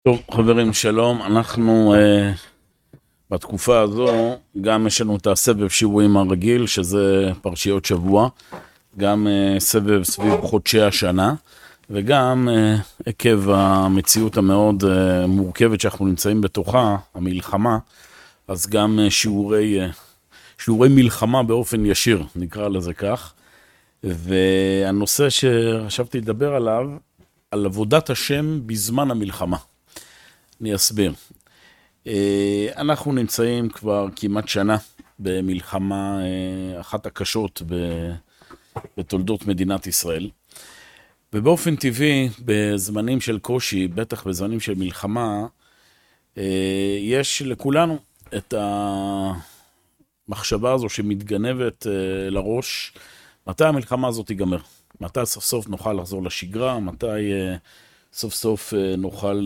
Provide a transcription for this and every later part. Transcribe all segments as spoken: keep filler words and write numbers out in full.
טוב, חברים, שלום. אנחנו uh, בתקופה הזו, גם יש לנו את הסבב שיעורים הרגיל, שזה פרשיות שבוע, גם uh, סבב סביב חודשי השנה, וגם uh, עקב המציאות המאוד uh, מורכבת שאנחנו נמצאים בתוכה, המלחמה, אז גם uh, שיעורי, uh, שיעורי מלחמה באופן ישיר, נקרא לזה כך. והנושא שחשבתי לדבר עליו, על עבודת השם בזמן המלחמה. אני אסביר. אנחנו נמצאים כבר כמעט שנה במלחמה אחת הקשות בתולדות מדינת ישראל. ובאופן טבעי, בזמנים של קושי, בטח בזמנים של מלחמה, יש לכולנו את המחשבה הזו שמתגנבת לראש, מתי המלחמה הזאת תיגמר? מתי סוף סוף נוכל לחזור לשגרה? מתי סוף סוף נוכל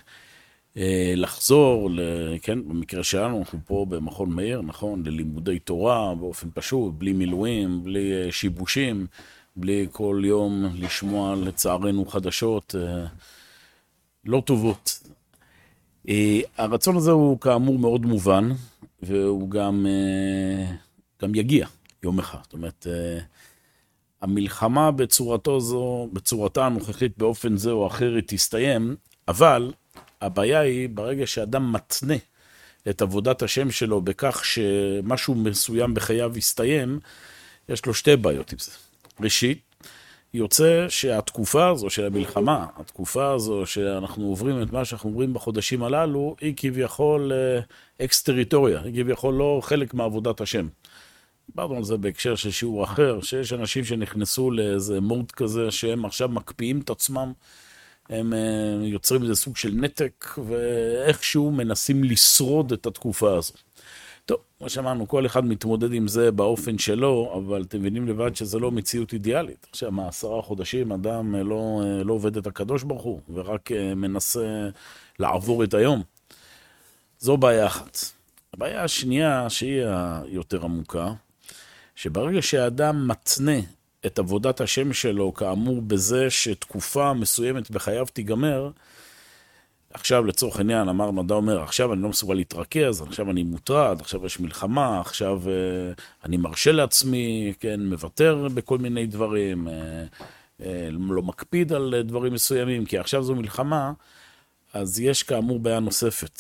לחזור, כן, במקרה שלנו, אנחנו פה במכון מאיר, נכון, ללימודי תורה, באופן פשוט, בלי מילואים, בלי שיבושים, בלי כל יום לשמוע לצערנו חדשות לא טובות. הרצון הזה הוא כאמור מאוד מובן, והוא גם, גם יגיע יום אחד. זאת אומרת, המלחמה בצורתו זו, בצורתה הנוכחית באופן זה או אחר היא תסתיים, אבל הבעיה היא ברגע שאדם מתנה את עבודת השם שלו בכך שמשהו מסוים בחייו יסתיים, יש לו שתי בעיות עם זה. ראשית, יוצא שהתקופה הזו של המלחמה, התקופה הזו שאנחנו עוברים את מה שאנחנו עוברים בחודשים הללו, היא כביכול אקס-טריטוריה, היא כביכול לא חלק מעבודת השם. דיברנו על זה בהקשר של שיעור אחר, שיש אנשים שנכנסו לאיזה מוד כזה שהם עכשיו מקפיאים את עצמם, הם יוצרים איזה סוג של נתק, ואיכשהו מנסים לשרוד את התקופה הזו. טוב, כמו שאמרנו, כל אחד מתמודד עם זה באופן שלו, אבל אתם מבינים לבד שזה לא מציאות אידיאלית. עכשיו, מה, עשרה חודשים אדם לא, לא עובד את הקדוש ברוך הוא, ורק מנסה לעבור את היום. זו בעיה אחת. הבעיה השנייה, שהיא היותר עמוקה, שברגע שהאדם מתנה את עבודת השם שלו, כאמור בזה שתקופה מסוימת בחייו תיגמר, עכשיו לצורך העניין אמרנו, אדם אומר, עכשיו אני לא מסוגל להתרכז, עכשיו אני מוטרד, עכשיו יש מלחמה, עכשיו uh, אני מרשה לעצמי, כן, מוותר בכל מיני דברים, uh, uh, לא מקפיד על דברים מסוימים, כי עכשיו זו מלחמה, אז יש כאמור בעיה נוספת,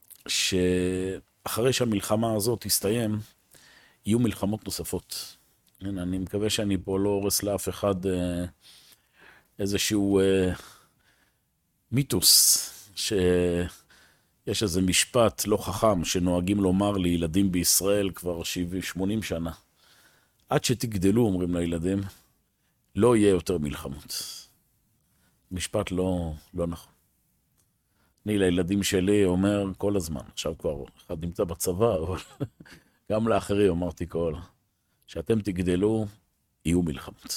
שאחרי שהמלחמה הזאת תסתיים, יהיו מלחמות נוספות. אני מקווה שאני פה לא הורס לאף אחד איזשהו מיתוס, שיש איזה משפט לא חכם שנוהגים לומר לילדים בישראל כבר שבעים שמונים שנה. עד שתגדלו, אומרים לילדים, לא יהיה יותר מלחמות. משפט לא, לא נכון. אני לילדים שלי אומר כל הזמן, עכשיו כבר אחד נמצא בצבא, אבל גם לאחרים אמרתי כל, שאתם תגדלו, יהיו מלחמות.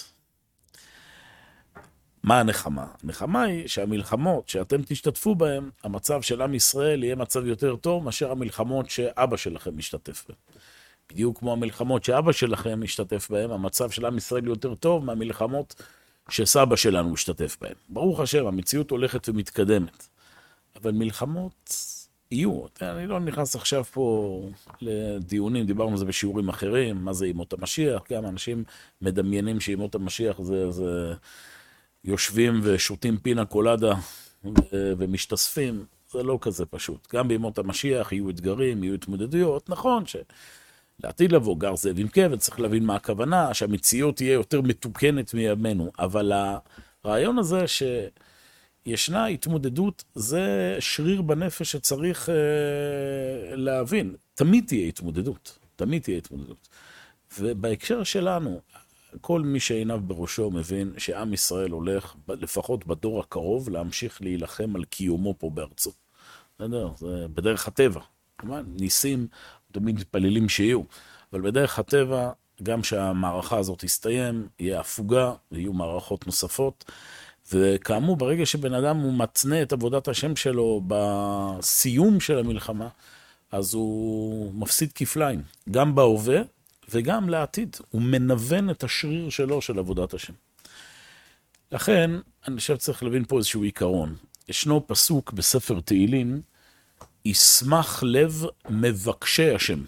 מה הנחמה? הנחמה היא שהמלחמות שאתם תשתתפו בהן, המצב של עם ישראל יהיה מצב יותר טוב מאשר המלחמות שאבא שלכם משתתף בהן. בדיוק כמו המלחמות שאבא שלכם משתתף בהן, המצב של עם ישראל יותר טוב מהמלחמות שסבא שלנו משתתף בהן. ברוך השם, המציאות הולכת ומתקדמת. אבל מלחמות יהיו. אני לא נכנס עכשיו פה לדיונים, דיברנו על זה בשיעורים אחרים, מה זה ימות המשיח, גם אנשים מדמיינים שימות המשיח זה, זה יושבים ושותים פינה קולדה ומשתספים, זה לא כזה פשוט. גם בימות המשיח יהיו אתגרים, יהיו התמודדויות, נכון שלעתיד לבוא גר זאב עם כבד, צריך להבין מה הכוונה, שהמציאות תהיה יותר מתוקנת מימינו, אבל הרעיון הזה ש... ישנה התמודדות, זה שריר בנפש שצריך אה, להבין. תמיד תהיה התמודדות, תמיד תהיה התמודדות. ובהקשר שלנו, כל מי שעיניו בראשו מבין שעם ישראל הולך, לפחות בדור הקרוב, להמשיך להילחם על קיומו פה בארצו. בסדר? זה בדרך הטבע. ניסים תמיד מתפללים שיהיו, אבל בדרך הטבע, גם שהמערכה הזאת תסתיים, יהיה הפוגה, ויהיו מערכות נוספות, וכאמור, ברגע שבן אדם הוא מתנה את עבודת השם שלו בסיום של המלחמה, אז הוא מפסיד כפליים, גם בהווה וגם לעתיד. הוא מנוון את השריר שלו של עבודת השם. לכן, אני חושב צריך להבין פה איזשהו עיקרון. ישנו פסוק בספר תהילים, ישמח לב מבקשי השם.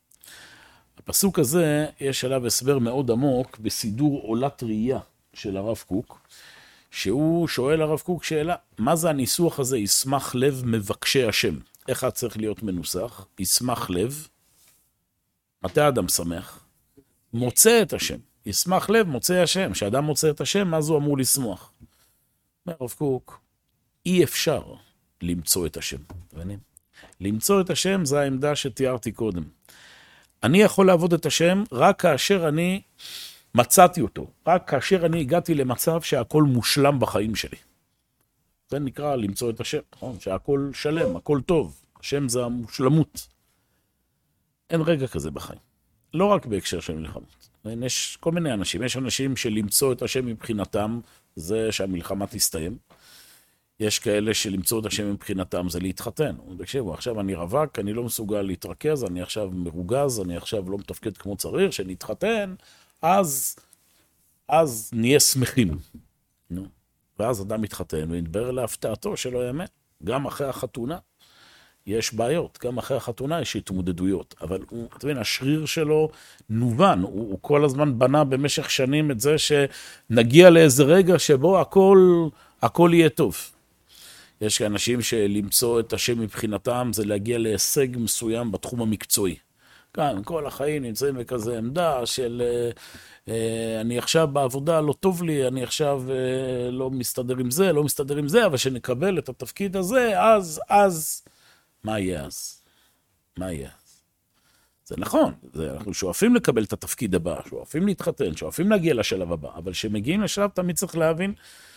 הפסוק הזה, יש עליו הסבר מאוד עמוק בסידור עולת ראייה של הרב קוק, שהוא שואל הרב קוק שאלה, מה זה הניסוח הזה, ישמח לב מבקשי השם? איך את צריך להיות מנוסח? ישמח לב, מתי האדם שמח? מוצא את השם. ישמח לב, מוצא השם. כשאדם מוצא את השם, אז הוא אמור לשמוח. אומר הרב קוק, אי אפשר למצוא את השם. למצוא את השם זה העמדה שתיארתי קודם. אני יכול לעבוד את השם רק כאשר אני מצאתי אותו. רק כאשר אני הגעתי למצב שהכל מושלם בחיים שלי. זה נקרא למצוא את השם, נכון? שהכל שלם, הכל טוב. השם זה המושלמות. אין רגע כזה בחיים. לא רק בהקשר של מלחמות. יש כל מיני אנשים. יש אנשים שלמצוא את השם מבחינתם, זה שהמלחמה תסתיים. יש כאלה שלמצוא את השם מבחינתם, זה להתחתן. תקשיבו, עכשיו אני רווק, אני לא מסוגל להתרכז, אני עכשיו מרוגז, אני עכשיו לא מתפקד כמו צריך, שנתחתן, אז, אז נהיה שמחים. נו. ואז אדם מתחתן, ונדבר להפתעתו שלא יאמן. גם אחרי החתונה יש בעיות, גם אחרי החתונה יש התמודדויות, אבל הוא, אתה מבין, השריר שלו נובן, הוא, הוא כל הזמן בנה במשך שנים את זה שנגיע לאיזה רגע שבו הכל, הכל יהיה טוב. יש אנשים שלמצוא את השם מבחינתם זה להגיע להישג מסוים בתחום המקצועי. כאן, כל החיים נמצאים בכזה עמדה של אה, אני עכשיו בעבודה לא טוב לי, אני עכשיו אה, לא מסתדר עם זה, לא מסתדר עם זה, אבל שנקבל את התפקיד הזה, אז, אז, מה יהיה אז? מה יהיה אז? זה נכון, זה, אנחנו שואפים לקבל את התפקיד הבא, שואפים להתחתן, שואפים להגיע לשלב הבא, אבל כשמגיעים לשלב תמיד צריך להבין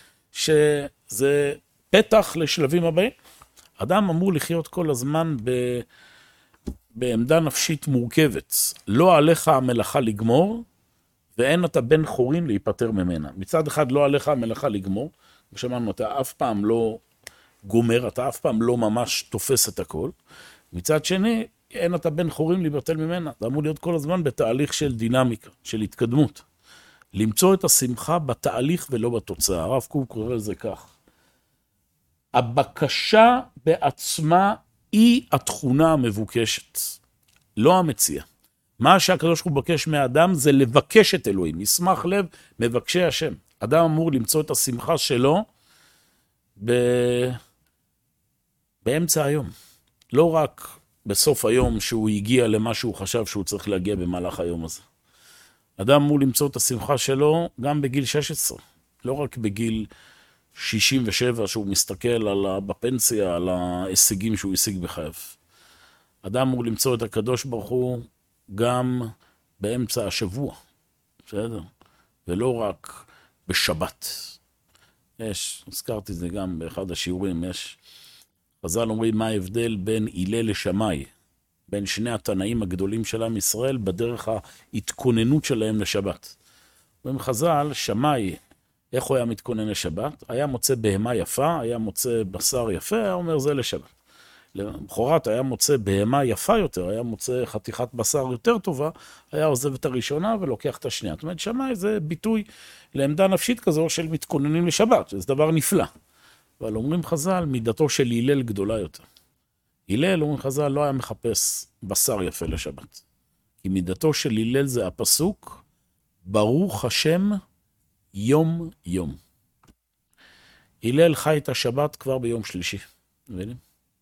שזה פתח לשלבים הבאים. אדם אמור לחיות כל הזמן ב... בעמדה נפשית מורכבת. לא עליך המלאכה לגמור, ואין אתה בן חורין להיפטר ממנה. מצד אחד לא עליך המלאכה לגמור, ושמענו, אתה אף פעם לא גומר, אתה אף פעם לא ממש תופס את הכל. מצד שני, אין אתה בן חורין להיפטר ממנה. אתה אמור להיות כל הזמן בתהליך של דינמיקה, של התקדמות. למצוא את השמחה בתהליך ולא בתוצאה. הרב קוק קורא לזה כך. הבקשה בעצמה היא התכונה המבוקשת, לא המציאה. מה שהקדוש ברוך הוא מבקש מהאדם זה לבקש את אלוהים, ישמח לב מבקשי השם. אדם אמור למצוא את השמחה שלו ב... באמצע היום. לא רק בסוף היום שהוא הגיע למה שהוא חשב שהוא צריך להגיע במהלך היום הזה. אדם אמור למצוא את השמחה שלו גם בגיל שש עשרה, לא רק בגיל שישים ושבע שהוא מסתכל על, בפנסיה על ההישגים שהוא השיג בחייו. אדם אמור למצוא את הקדוש ברוך הוא גם באמצע השבוע, בסדר? ולא רק בשבת. יש, הזכרתי את זה גם באחד השיעורים, יש, חז"ל אומרים מה ההבדל בין הלל לשמאי, בין שני התנאים הגדולים של עם ישראל בדרך ההתכוננות שלהם לשבת. אומרים חז"ל, שמאי, איך הוא היה מתכונן לשבת? היה מוצא בהמה יפה, היה מוצא בשר יפה, היה אומר זה לשבת. למחרת היה מוצא בהמה יפה יותר, היה מוצא חתיכת בשר יותר טובה, היה עוזב את הראשונה ולוקח את השנייה. זאת אומרת, שמאי זה ביטוי לעמדה נפשית כזו של מתכוננים לשבת, זה דבר נפלא. אבל אומרים חז"ל, מידתו של הלל גדולה יותר. הלל, אומרים חז"ל, לא היה מחפש בשר יפה לשבת. כי מידתו של הלל זה הפסוק, ברוך השם יום יום. הלל חי את השבת כבר ביום שלישי. מבינים?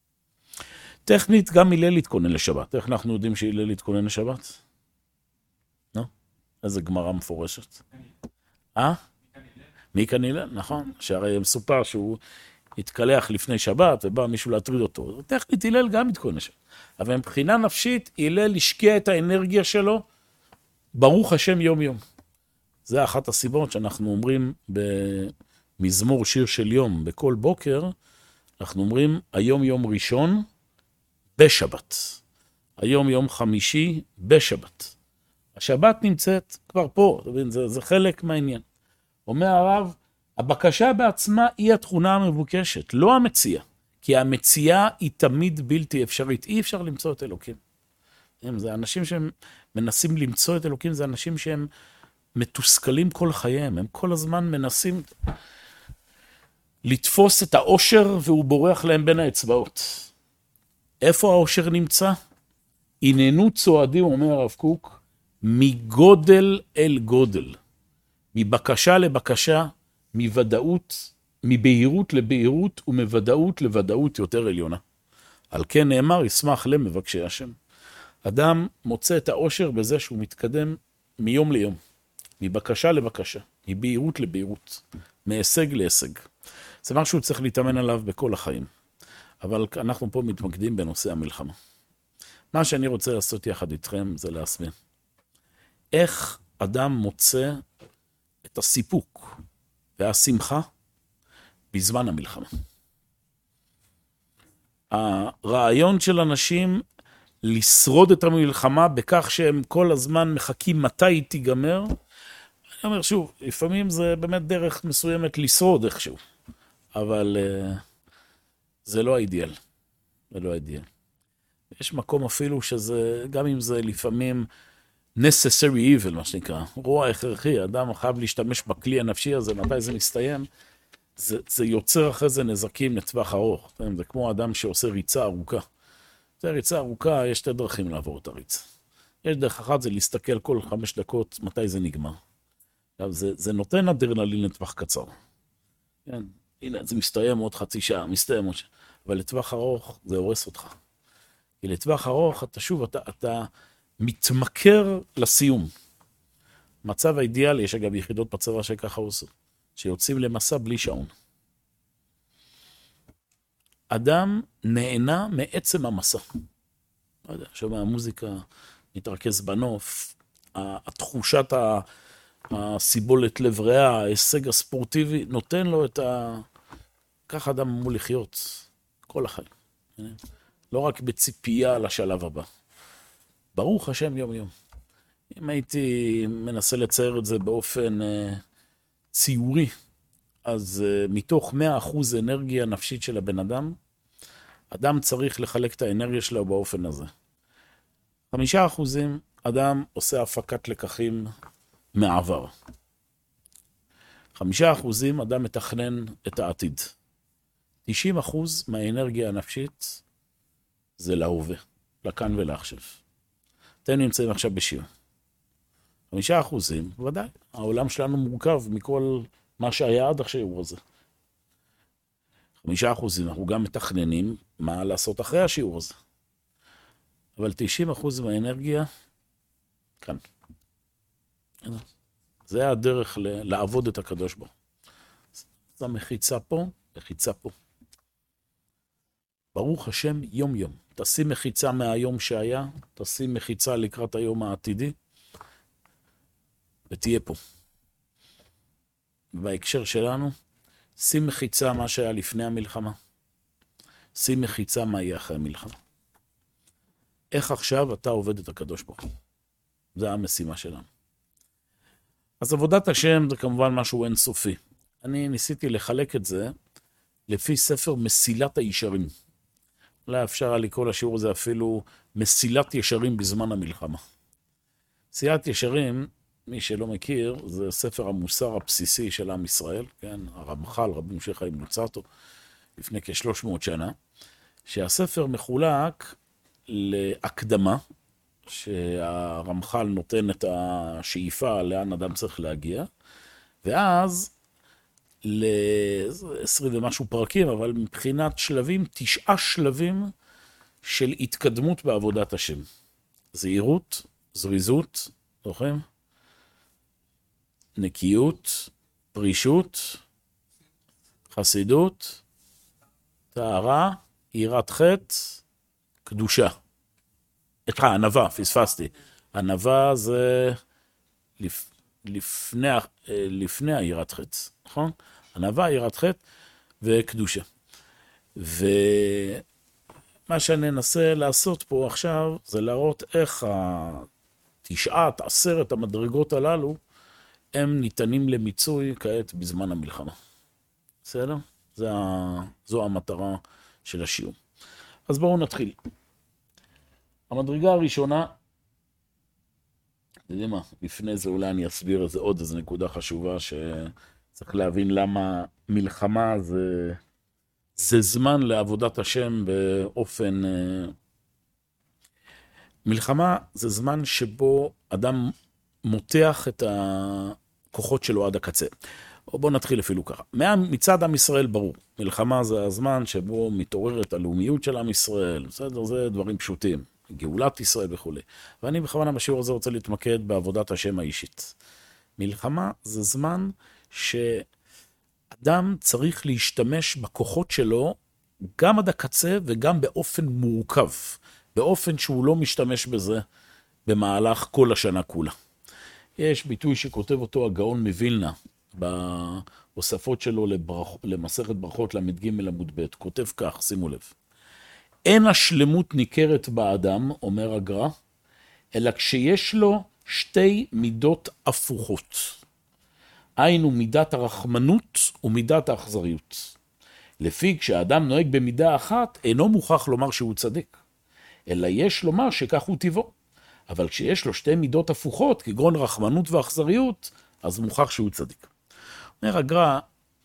טכנית גם הלל להתכונן לשבת. איך אנחנו יודעים שהלל להתכונן לשבת? לא? איזה גמרא מפורשת. אה? מי כאן הלל? נכון. שהרי מסופר שהוא התקלח לפני שבת ובא מישהו להטריד אותו. טכנית הלל גם מתכונן לשבת. אבל מבחינה נפשית הלל השקיע את האנרגיה שלו ברוך השם יום יום. זה אחת הסיבות שאנחנו אומרים במזמור שיר של יום, בכל בוקר, אנחנו אומרים היום יום ראשון בשבת. היום יום חמישי בשבת. השבת נמצאת כבר פה, זה, זה חלק מהעניין. אומר הרב, הבקשה בעצמה היא התכונה המבוקשת, לא המציאה. כי המציאה היא תמיד בלתי אפשרית. אי אפשר למצוא את אלוקים. זה אנשים שהם מנסים למצוא את אלוקים, זה אנשים שהם מתוסכלים כל חייהם, הם כל הזמן מנסים... לתפוס את האושר והוא בורח להם בין האצבעות. איפה האושר נמצא? הננו צועדים, אומר הרב קוק, מגודל אל גודל, מבקשה לבקשה, מוודאות, מבהירות לבהירות ומוודאות לוודאות יותר עליונה. על כן נאמר, ישמח למבקשי השם. אדם מוצא את האושר בזה שהוא מתקדם מיום ליום, מבקשה לבקשה, מבהירות לבהירות, מהישג להישג. זה משהו שהוא צריך להתאמן עליו בכל החיים. אבל אנחנו פה מתמקדים בנושא המלחמה. מה שאני רוצה לעשות יחד איתכם זה להסביר. איך אדם מוצא את הסיפוק והשמחה בזמן המלחמה. הרעיון של אנשים לשרוד את המלחמה בכך שהם כל הזמן מחכים מתי היא תיגמר. אני אומר שוב, לפעמים זה באמת דרך מסוימת לשרוד איכשהו, אבל uh, זה לא האידיאל. זה לא האידיאל. יש מקום אפילו שזה, גם אם זה לפעמים necessary evil, מה שנקרא, רוע הכרחי, אדם חייב להשתמש בכלי הנפשי הזה, מתי זה מסתיים, זה, זה יוצר אחרי זה נזקים לטווח ארוך. זה כמו אדם שעושה ריצה ארוכה. זה ריצה ארוכה, יש שתי דרכים לעבור את הריצה. יש דרך אחת, זה להסתכל כל חמש דקות מתי זה נגמר. זה, זה נותן אדרנלין לטווח קצר. כן, הנה, זה מסתיים עוד חצי שעה, מסתיים עוד שעה. אבל לטווח ארוך זה הורס אותך. כי לטווח ארוך, אתה שוב, אתה, אתה מתמכר לסיום. מצב האידיאלי, יש אגב יחידות בצבא שככה עושה, שיוצאים למסע בלי שעון. אדם נהנה מעצם המסע. לא יודע, שומע המוזיקה, מתרכז בנוף, התחושת הסיבולת לב ריאה, ההישג הספורטיבי, נותן לו את ה... כך אדם אמור לחיות כל החיים. לא רק בציפייה לשלב הבא. ברוך השם יום יום. אם הייתי מנסה לצייר את זה באופן uh, ציורי, אז uh, מתוך מאה אחוז אנרגיה נפשית של הבן אדם, אדם צריך לחלק את האנרגיה שלו באופן הזה. חמישה אחוזים אדם עושה הפקת לקחים מעבר. חמישה אחוזים אדם מתכנן את העתיד. תשעים אחוז מהאנרגיה הנפשית זה להווה, לכאן ולעכשיו. אתם נמצאים עכשיו בשיר. חמישה אחוזים, ודאי, העולם שלנו מורכב מכל מה שהיה עד השיעור הזה. חמישה אחוזים, אנחנו גם מתכננים מה לעשות אחרי השיעור הזה. אבל תשעים אחוז מהאנרגיה, כאן. זה הדרך לעבוד את הקדוש בו. זה מחיצה פה, מחיצה פה. ברוך השם יום יום. תשים מחיצה מהיום שהיה, תשים מחיצה לקראת היום העתידי, ותהיה פה. בהקשר שלנו, שים מחיצה מה שהיה לפני המלחמה, שים מחיצה מה יהיה אחרי המלחמה. איך עכשיו אתה עובד את הקדוש ברוך הוא? זה המשימה שלנו. אז עבודת השם זה כמובן משהו אינסופי. אני ניסיתי לחלק את זה לפי ספר מסילת הישרים. אולי אפשר לקרוא לשיעור הזה אפילו מסילת ישרים בזמן המלחמה. מסילת ישרים, מי שלא מכיר, זה ספר המוסר הבסיסי של עם ישראל, כן? הרמח"ל, רבי משה חיים לוצאטו, לפני כ-שלוש מאות שנה, שהספר מחולק להקדמה, שהרמח"ל נותן את השאיפה לאן אדם צריך להגיע, ואז ל-עשרים ומשהו פרקים, אבל מבחינת שלבים, תשעה שלבים של התקדמות בעבודת השם. זהירות, זריזות, זוכרים? נקיות, פרישות, חסידות, טהרה, יראת חטא, קדושה. את הענווה, פספסתי. ענווה זה לפ... לפני, לפני היראת חטא, נכון? ענווה, יראת חטא וקדושה. ומה שאני אנסה לעשות פה עכשיו, זה להראות איך התשעת, עשרת המדרגות הללו, הם ניתנים למיצוי כעת בזמן המלחמה. בסדר? זה, זו המטרה של השיעור. אז בואו נתחיל. המדרגה הראשונה, אתם יודעים מה, לפני זה אולי אני אסביר איזה עוד איזו נקודה חשובה, שזה צריך להבין למה מלחמה זה, זה זמן לעבודת השם באופן... מלחמה זה זמן שבו אדם מותח את הכוחות שלו עד הקצה. בואו נתחיל אפילו ככה. מצד עם ישראל ברור, מלחמה זה הזמן שבו מתעוררת הלאומיות של עם ישראל, בסדר? זה דברים פשוטים, גאולת ישראל וכו'. ואני בכוונה בשיעור הזה רוצה להתמקד בעבודת השם האישית. מלחמה זה זמן שאדם צריך להשתמש בכוחות שלו גם עד הקצה וגם באופן מורכב, באופן שהוא לא משתמש בזה במהלך כל השנה כולה. יש ביטוי שכותב אותו הגאון מווילנה, בהוספות שלו לברכ... למסכת ברכות למד ג' עמוד ב', כותב כך, שימו לב. אין השלמות ניכרת באדם, אומר הגר"א, אלא כשיש לו שתי מידות הפוכות. היינו מידת הרחמנות ומידת האכזריות. לפי כשהאדם נוהג במידה אחת, אינו מוכרח לומר שהוא צדיק, אלא יש לומר שכך הוא טבעו. אבל כשיש לו שתי מידות הפוכות, כגון רחמנות ואכזריות, אז מוכרח שהוא צדיק. אומר הגר"א,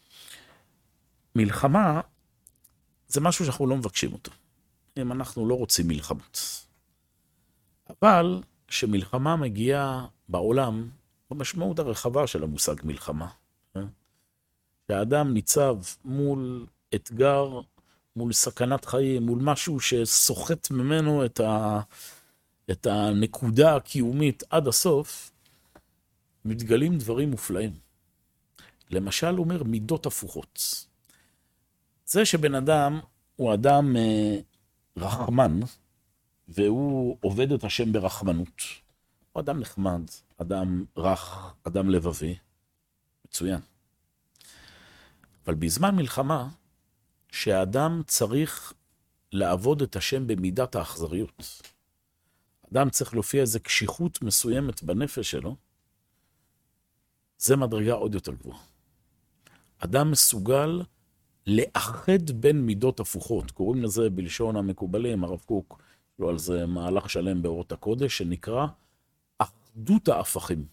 מלחמה זה משהו שאנחנו לא מבקשים אותו. אם אנחנו לא רוצים מלחמות. אבל כשמלחמה מגיעה בעולם, במשמעות הרחבה של המושג מלחמה, שהאדם ניצב מול אתגר, מול סכנת חיים, מול משהו שסוחט ממנו את, ה, את הנקודה הקיומית עד הסוף, מתגלים דברים מופלאים. למשל אומר מידות הפוכות. זה שבן אדם הוא אדם אה, רחמן, והוא עובד את השם ברחמנות. הוא אדם נחמד, אדם רך, אדם לבבי. מצוין. אבל בזמן מלחמה, שהאדם צריך לעבוד את השם במידת האכזריות. אדם צריך להופיע איזו קשיחות מסוימת בנפש שלו, זה מדרגה עוד יותר גבוהה. אדם מסוגל לאחד בין מידות הפוכות. קוראים לזה בלשון המקובלים, הרב קוק, לא על זה מהלך שלם באורות הקודש, שנקרא אחדות ההפכים.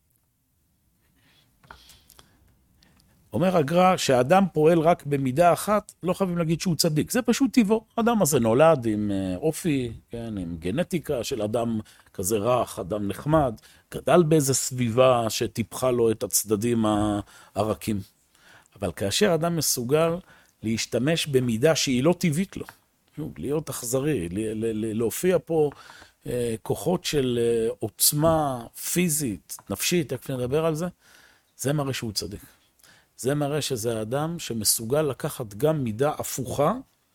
אומר הגר"א שהאדם פועל רק במידה אחת, לא חייבים להגיד שהוא צדיק. זה פשוט טבעו. האדם הזה נולד עם אופי, כן, עם גנטיקה של אדם כזה רך, אדם נחמד, גדל באיזו סביבה שטיפחה לו את הצדדים הרכים. אבל כאשר אדם מסוגל להשתמש במידה שהיא לא טבעית לו, להיות אכזרי, להופיע פה כוחות של עוצמה פיזית, נפשית, איך נדבר על זה, זה מראה שהוא צדיק. זה מראה שזה האדם שמסוגל לקחת גם מידה הפוכה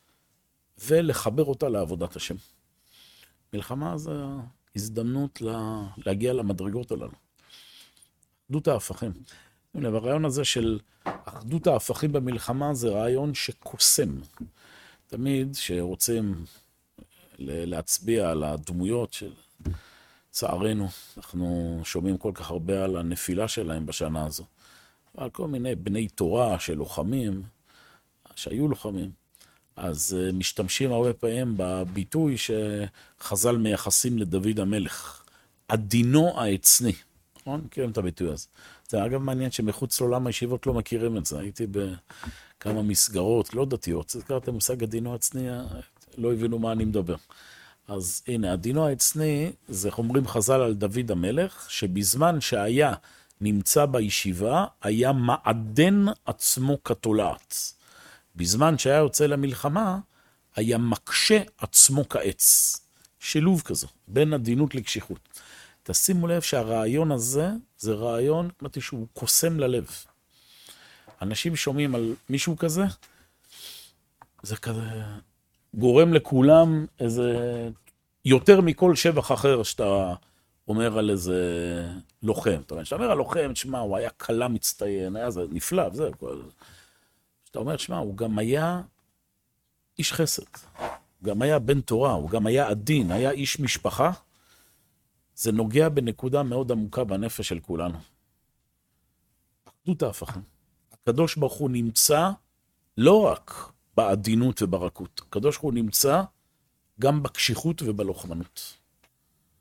ולחבר אותה לעבודת השם. מלחמה זה הזדמנות להגיע למדרגות הללו. אחדות ההפכים. הרעיון הזה של אחדות ההפכים במלחמה זה רעיון שקוסם. תמיד שרוצים להצביע על הדמויות של צערנו, אנחנו שומעים כל כך הרבה על הנפילה שלהם בשנה הזו. על כל מיני בני תורה של לוחמים, שהיו לוחמים, אז משתמשים הרבה פעמים בביטוי שחז"ל מייחסים לדוד המלך, עדינו העצני. נכון? מכירים את הביטוי הזה. זה אגב מעניין שמחוץ לעולם הישיבות לא מכירים את זה. הייתי בכמה מסגרות לא דתיות, זכרתם מושג עדינו העצני, לא הבינו מה אני מדבר. אז הנה, עדינו העצני, זה אומרים חז"ל על דוד המלך, שבזמן שהיה נמצא בישיבה, היה מעדן עצמו כתולעת. בזמן שהיה יוצא למלחמה, היה מקשה עצמו כעץ. שילוב כזו, בין עדינות לקשיחות. תשימו לב שהרעיון הזה, זה רעיון, אמרתי שהוא קוסם ללב. אנשים שומעים על מישהו כזה, זה כזה גורם לכולם איזה, יותר מכל שבח אחר שאתה אומר על איזה לוחם. אתה אומר, שאתה אומר על לוחם, תשמע, הוא היה קלה מצטיין, היה זה נפלא, וזה כל... שאתה אומר, תשמע, הוא גם היה איש חסד, הוא גם היה בן תורה, הוא גם היה עדין, היה איש משפחה. זה נוגע בנקודה מאוד עמוקה בנפש של כולנו. אחדות ההפכים. הקדוש ברוך הוא נמצא לא רק בעדינות וברכות, הקדוש ברוך הוא נמצא גם בקשיחות ובלוחמנות.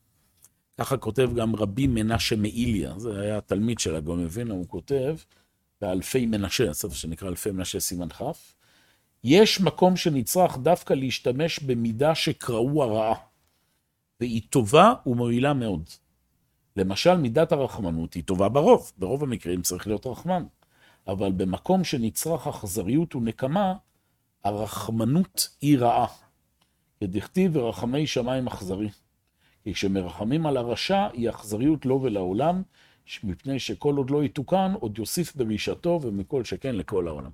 ככה כותב גם רבי מנשה מאיליה, זה היה התלמיד של הגאון מווילנה, הוא כותב באלפי מנשה, הספר שנקרא אלפי מנשה סימן חף, יש מקום שנצרך דווקא להשתמש במידה שקראו הרעה, והיא טובה ומועילה מאוד. למשל, מידת הרחמנות היא טובה ברוב, ברוב המקרים צריך להיות רחמן, אבל במקום שנצרך אכזריות ונקמה, הרחמנות היא רעה. כדכתיב ורחמי שמיים אכזרי. כי כשמרחמים על הרשע, היא אכזריות לו ולעולם, מפני שכל עוד לא יתוקן, עוד יוסיף ברשעתו ומכל שכן לכל העולם.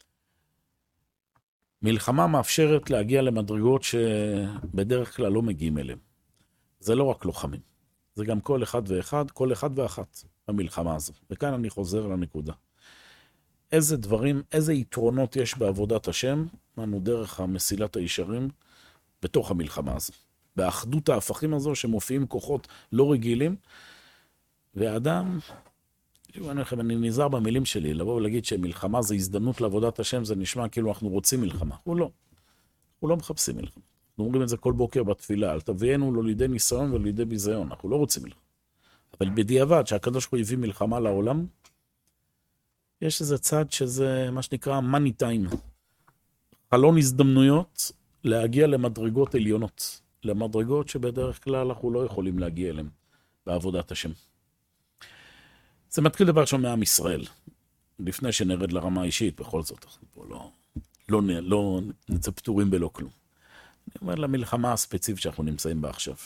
מלחמה מאפשרת להגיע למדרגות שבדרך כלל לא מגיעים אליהם. זה לא רק לוחמים, זה גם כל אחד ואחד, כל אחד ואחת במלחמה הזו. וכאן אני חוזר לנקודה. איזה דברים, איזה יתרונות יש בעבודת השם, לנו דרך המסילת הישרים, בתוך המלחמה הזו. באחדות ההפכים הזו שמופיעים כוחות לא רגילים, והאדם, אני נזהר במילים שלי, לבוא ולהגיד שמלחמה זה הזדמנות לעבודת השם, זה נשמע כאילו אנחנו רוצים מלחמה. הוא לא. הוא לא מחפשים מלחמה. אנחנו אומרים את זה כל בוקר בתפילה, אל תביאנו לא לידי ניסיון ולא לידי ביזיון, אנחנו לא רוצים מלחמה. אבל בדיעבד, שהקדוש ברוך הוא הביא מלחמה לעולם, יש איזה צד שזה מה שנקרא money time. חלון הזדמנויות להגיע למדרגות עליונות, למדרגות שבדרך כלל אנחנו לא יכולים להגיע אליהן בעבודת השם. זה מתחיל דבר שם מעם ישראל, לפני שנרד לרמה האישית, בכל זאת, אנחנו פה לא, לא, לא נצא פטורים בלא כלום. אני אומר למלחמה הספציפית שאנחנו נמצאים בה עכשיו.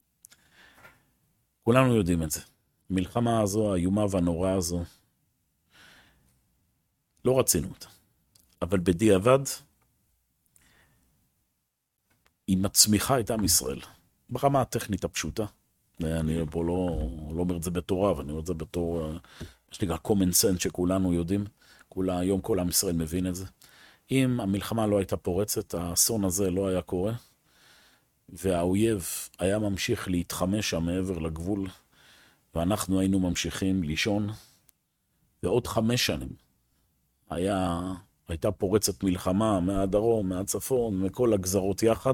כולנו יודעים את זה. המלחמה הזו, האיומה והנוראה הזו, לא רצינו אותה. אבל בדיעבד, היא מצמיחה את עם ישראל. ברמה הטכנית הפשוטה. אני פה לא, לא אומר את זה בתורה, אבל אני אומר את זה בתור, מה שנקרא common sense שכולנו יודעים. כולה, היום כל עם ישראל מבין את זה. אם המלחמה לא הייתה פורצת, האסון הזה לא היה קורה, והאויב היה ממשיך להתחמש שם מעבר לגבול, ואנחנו היינו ממשיכים לישון, ועוד חמש שנים היה, הייתה פורצת מלחמה מהדרום, מהצפון, מכל הגזרות יחד,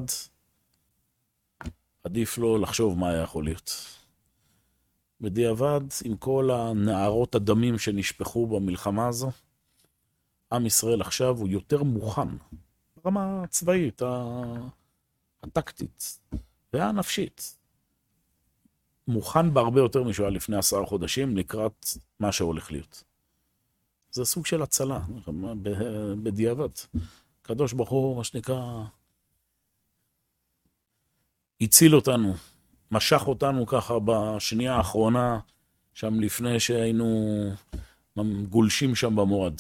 עדיף לו לחשוב מה היה יכול להיות. בדיעבד, עם כל הנערות הדמים שנשפכו במלחמה הזו, עם ישראל עכשיו הוא יותר מוכן, ברמה הצבאית, הטקטית והנפשית. מוכן בהרבה יותר משהו לפני עשרה חודשים לקראת מה שהולך להיות. זה סוג של הצלה, בדיעבד. קדוש ברוך הוא, מה שנקרא, הציל אותנו, משך אותנו ככה בשנייה האחרונה, שם לפני שהיינו גולשים שם במורד.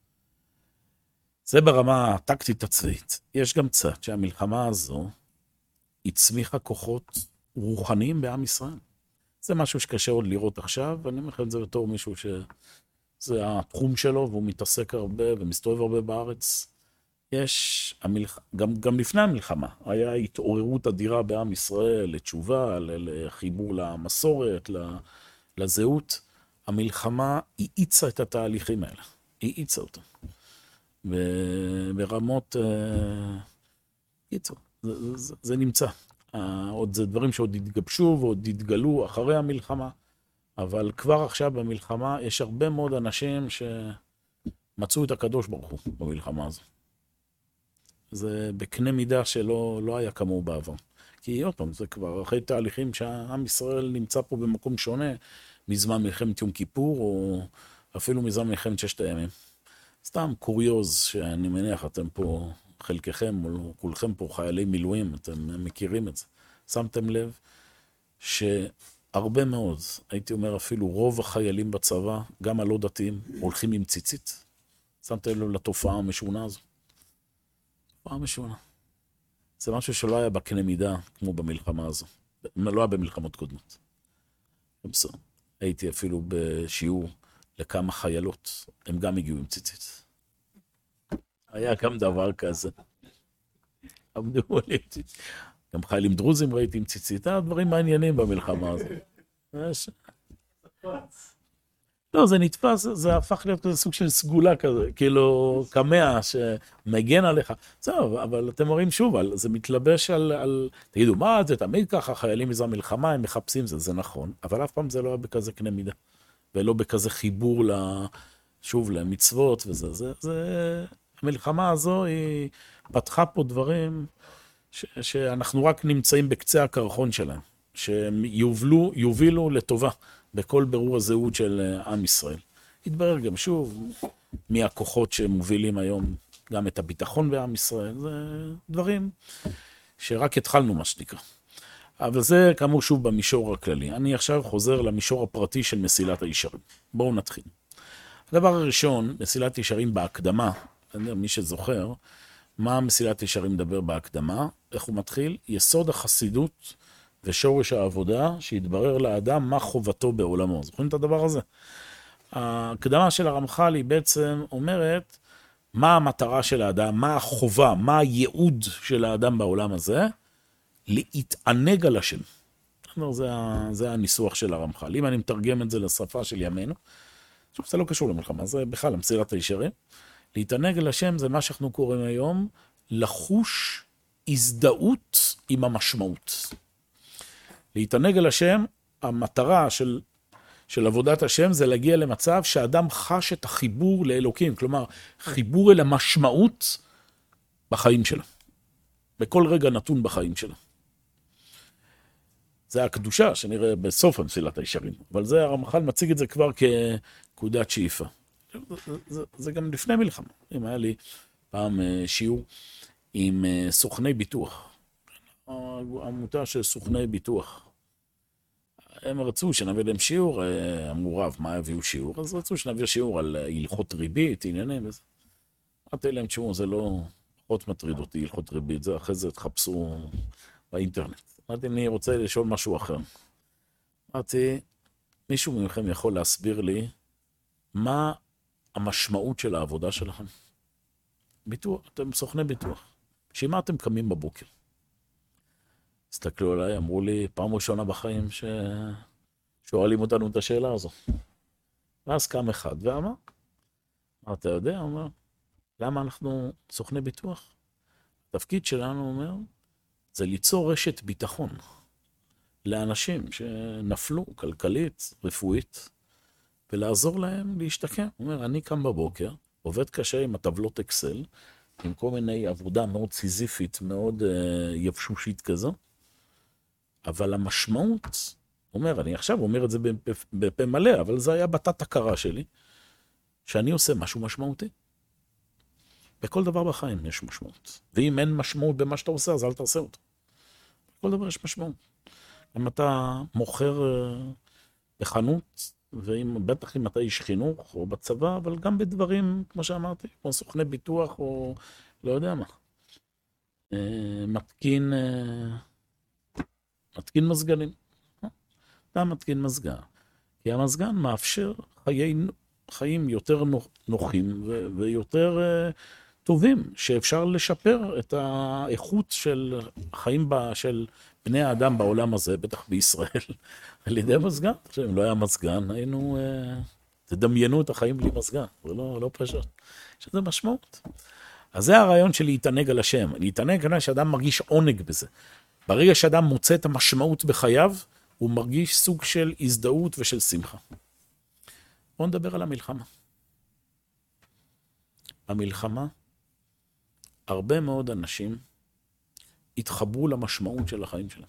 זה ברמה הטקטית הצבאית. יש גם צד שהמלחמה הזו הצמיחה כוחות רוחניים בעם ישראל. זה משהו שקשה עוד לראות עכשיו, ואני אומר את זה בתור מישהו שזה התחום שלו, והוא מתעסק הרבה ומסתובב הרבה בארץ. יש, המלח... גם, גם לפני המלחמה, היה התעוררות אדירה בעם ישראל, לתשובה, לחיבור למסורת, לזהות. המלחמה האיצה את התהליכים האלה, היא האיצה אותם. ברמות, קיצור, זה, זה, זה נמצא. עוד זה דברים שעוד התגבשו ועוד התגלו אחרי המלחמה, אבל כבר עכשיו במלחמה יש הרבה מאוד אנשים שמצאו את הקדוש ברוך הוא במלחמה הזו. זה בקנה מידה שלא לא היה כמוהו בעבר. כי עוד פעם, זה כבר אחרי תהליכים שהעם ישראל נמצא פה במקום שונה, מזמן מלחמת יום כיפור, או אפילו מזמן מלחמת ששת הימים. סתם קוריוז שאני מניח, אתם פה, חלקכם, או כולכם פה חיילי מילואים, אתם מכירים את זה. שמתם לב שהרבה מאוד, הייתי אומר אפילו רוב החיילים בצבא, גם הלא דתיים, הולכים עם ציצית. שמתם לב לתופעה המשונה הזו. תופעה משונה. זה משהו שלא היה בקנה מידה, כמו במלחמה הזו. לא היה במלחמות קודמות. בסדר. הייתי אפילו בשיעור לכמה חיילות, הם גם הגיעו עם ציצית. היה גם דבר כזה. עמדו עליהם ציצית. גם חיילים דרוזים ראיתי עם ציצית, דברים מעניינים במלחמה הזו. לא, זה נתפס, זה הפך להיות כזה סוג של סגולה כזה, כאילו קמע שמגן עליך. זהו, אבל אתם רואים שוב, זה מתלבש על, על תגידו, מה זה תמיד ככה, חיילים מזו המלחמה, הם מחפשים זה, זה נכון, אבל אף פעם זה לא היה בכזה קנה מידה. ולא בכזה חיבור שוב למצוות וזה, זה, זה, המלחמה הזו היא פתחה פה דברים ש, שאנחנו רק נמצאים בקצה הקרחון שלהם, שהם יובלו, יובילו לטובה בכל ברור הזהות של עם ישראל. התברר גם שוב מי הכוחות שמובילים היום גם את הביטחון בעם ישראל, זה דברים שרק התחלנו מה שנקרא. אבל זה כאמור שוב במישור הכללי. אני עכשיו חוזר למישור הפרטי של מסילת הישרים. בואו נתחיל. הדבר הראשון, מסילת ישרים בהקדמה, מי שזוכר, מה מסילת ישרים מדבר בהקדמה, איך הוא מתחיל? יסוד החסידות ושורש העבודה, שהתברר לאדם מה חובתו בעולמו. זוכרים את הדבר הזה? ההקדמה של הרמח"ל היא בעצם אומרת, מה המטרה של האדם, מה החובה, מה הייעוד של האדם בעולם הזה, להתענג על השם. זה, זה הניסוח של הרמח"ל. אם אני מתרגם את זה לשפה של ימינו, זה לא קשור למלחמה, זה בכלל מסילת הישרים. להתענג על השם זה מה שאנחנו קוראים היום, לחוש הזדהות עם המשמעות. להתענג על השם, המטרה של, של עבודת השם זה להגיע למצב שהאדם חש את החיבור לאלוקים, כלומר, חיבור אל המשמעות בחיים שלה. בכל רגע נתון בחיים שלה. זה הקדושה שנראה בסוף המסילת הישרים, אבל זה הרמח"ל מציג את זה כבר כנקודת שאיפה. זה, זה, זה גם לפני מלחמה. אם היה לי פעם שיעור עם סוכני ביטוח, עמותה של סוכני ביטוח. הם רצו שנביא להם שיעור, אמרו רב, מה הביאו שיעור? אז רצו שנביא שיעור על הלכות ריבית, עניינים וזה. אמרתי להם, תשמעו, זה לא פחות מטריד אותי, הלכות ריבית, זה אחרי זה תחפשו באינטרנט. אמרתי, אני רוצה לשאול משהו אחר. אמרתי, מישהו מכם יכול להסביר לי מה המשמעות של העבודה שלכם? ביטוח, אתם סוכני ביטוח. שמה אתם קמים בבוקר? הסתכלו עליי, אמרו לי, פעם ראשונה בחיים ששואלים אותנו את השאלה הזו. ואז קם אחד ואמר, מה אתה יודע? אומר, למה אנחנו סוכני ביטוח? התפקיד שלנו, אומר, זה ליצור רשת ביטחון לאנשים שנפלו כלכלית, רפואית, ולעזור להם להשתקם. הוא אומר, אני קם בבוקר, עובד קשה עם הטבלות אקסל, עם כל מיני עבודה מאוד סיזיפית, מאוד uh, יבשושית כזו, אבל המשמעות, אומר, אני עכשיו אומר את זה בפה מלא, אבל זה היה בתת הכרה שלי, שאני עושה משהו משמעותי. בכל דבר בחיים יש משמעות. ואם אין משמעות במה שאתה עושה, אז אל תעשה אותו. בכל דבר יש משמעות. אם אתה מוכר בחנות, ואם, בטח אם אתה איש חינוך או בצבא, אבל גם בדברים, כמו שאמרתי, כמו סוכני ביטוח או לא יודע מה. מתקין, מתקין מזגנים. אתה מתקין מזגן. כי המזגן מאפשר חיי, חיים יותר נוחים ויותר טובים, שאפשר לשפר את האיכות של החיים של בני האדם בעולם הזה, בטח בישראל, על ידי מזגן. אם לא היה מזגן, היינו, תדמיינו את החיים בלי מזגן, זה לא, לא פשוט. יש לזה משמעות. אז זה הרעיון של להתענג על השם. להתענג על שאדם מרגיש עונג בזה. ברגע שאדם מוצא את המשמעות בחייו, הוא מרגיש סוג של הזדהות ושל שמחה. בואו נדבר על המלחמה. המלחמה, הרבה מאוד אנשים התחברו למשמעות של החיים שלהם.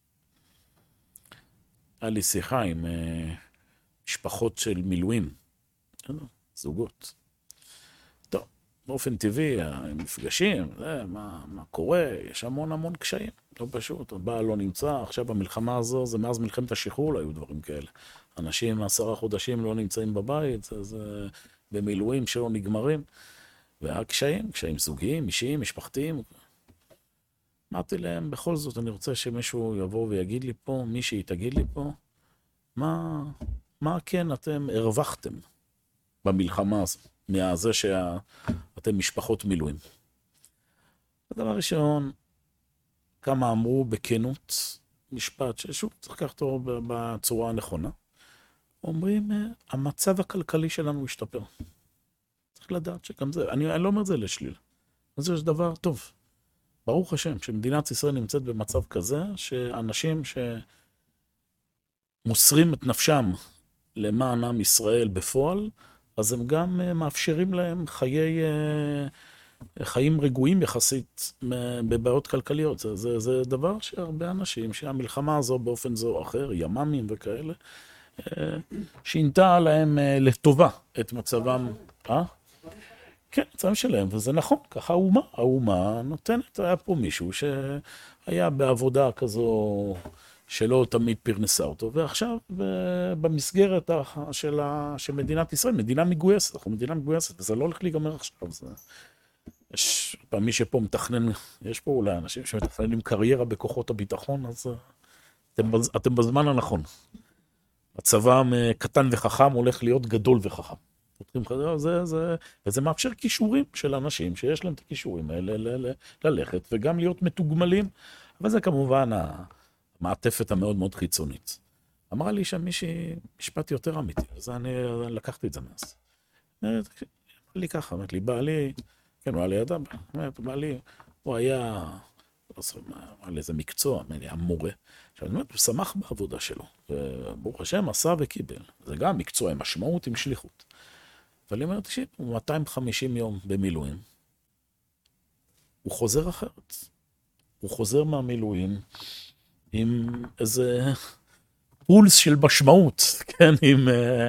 היה לי שיחה עם uh, משפחות של מילואים, זוגות. טוב, באופן טבעי, המפגשים, זה, מה, מה קורה, יש המון המון קשיים, לא פשוט, הבעל לא נמצא, עכשיו במלחמה הזו, זה מאז מלחמת השחרור, לא היו דברים כאלה. אנשים עשרה חודשים לא נמצאים בבית, אז uh, במילואים שלא נגמרים, והקשיים, קשיים זוגיים, אישיים, משפחתיים. אמרתי להם, בכל זאת אני רוצה שמישהו יבוא ויגיד לי פה, מישהי תגיד לי פה, מה, מה כן אתם הרווחתם במלחמה הזו, מהזה שאתם משפחות מילואים. הדבר ראשון, כמה אמרו בכנות, משפט ששוב צריך לקחת אותו בצורה הנכונה, אומרים, המצב הכלכלי שלנו השתפר. צריך לדעת שגם זה, אני, אני לא אומר את זה לשליל, זה יש דבר טוב. ברוך השם, שמדינת ישראל נמצאת במצב כזה, שאנשים שמוסרים את נפשם למען עם ישראל בפועל, אז הם גם אה, מאפשרים להם חיי, אה, חיים רגועים יחסית אה, בבעיות כלכליות. זה, זה, זה דבר שהרבה אנשים, שהמלחמה הזו באופן זו או אחר, ימ"מים וכאלה, אה, שינתה להם אה, לטובה את מצבם. אה? כן, מצבם שלהם, וזה נכון, ככה האומה, האומה נותנת, היה פה מישהו שהיה בעבודה כזו שלא תמיד פרנסה אותו, ועכשיו במסגרת של, ה, של מדינת ישראל, מדינה מגויסת, אנחנו מדינה מגויסת, וזה לא הולך להיגמר עכשיו. זה, יש פעם מי שפה מתכנן, יש פה אולי אנשים שמתכננים קריירה בכוחות הביטחון, אז אתם, אתם בזמן הנכון. הצבא קטן וחכם הולך להיות גדול וחכם. זה, זה, וזה מאפשר כישורים של אנשים שיש להם את הכישורים האלה ל, ל, ללכת וגם להיות מתוגמלים, אבל זה כמובן המעטפת המאוד מאוד חיצונית. אמרה לי שם מישהי משפט יותר אמיתי, אז אני לקחתי את זה מאז. אמרת לי ככה, אמרת לי, בעלי, כן, הוא היה לידה, אמרת, בעלי, הוא היה, היה איזה מקצוע, היה מורה, עכשיו, אני אומרת, הוא שמח בעבודה שלו, וברוך השם עשה וקיבל, זה גם מקצוע עם משמעות, עם שליחות. אבל היא אומרת, תקשיב, הוא מאתיים וחמישים יום במילואים, הוא חוזר אחרת. הוא חוזר מהמילואים עם איזה פולס של משמעות, כן, עם,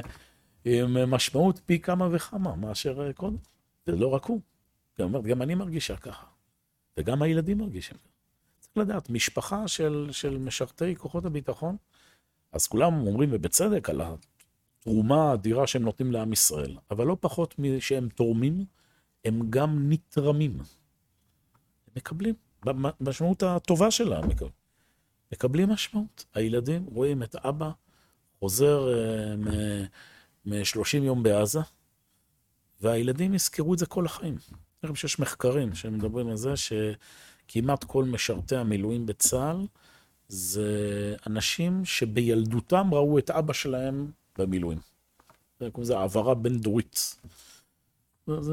עם משמעות פי כמה וכמה, מאשר קודם. זה לא רק הוא. היא אומרת, גם אני מרגישה ככה, וגם הילדים מרגישים ככה. צריך לדעת, משפחה של, של משרתי כוחות הביטחון, אז כולם אומרים, ובצדק, על התרומה האדירה שהם נותנים לעם ישראל, אבל לא פחות משהם תורמים, הם גם נתרמים. הם מקבלים, במשמעות הטובה שלה, מקבלים משמעות. הילדים רואים את אבא חוזר מ-שלושים יום בעזה, והילדים יזכרו את זה כל החיים. אני חושב שיש מחקרים שמדברים על זה שכמעט כל משרתי המילואים בצה"ל, זה אנשים שבילדותם ראו את אבא שלהם במילואים. זה כמו זה העברה בין דורית. זה...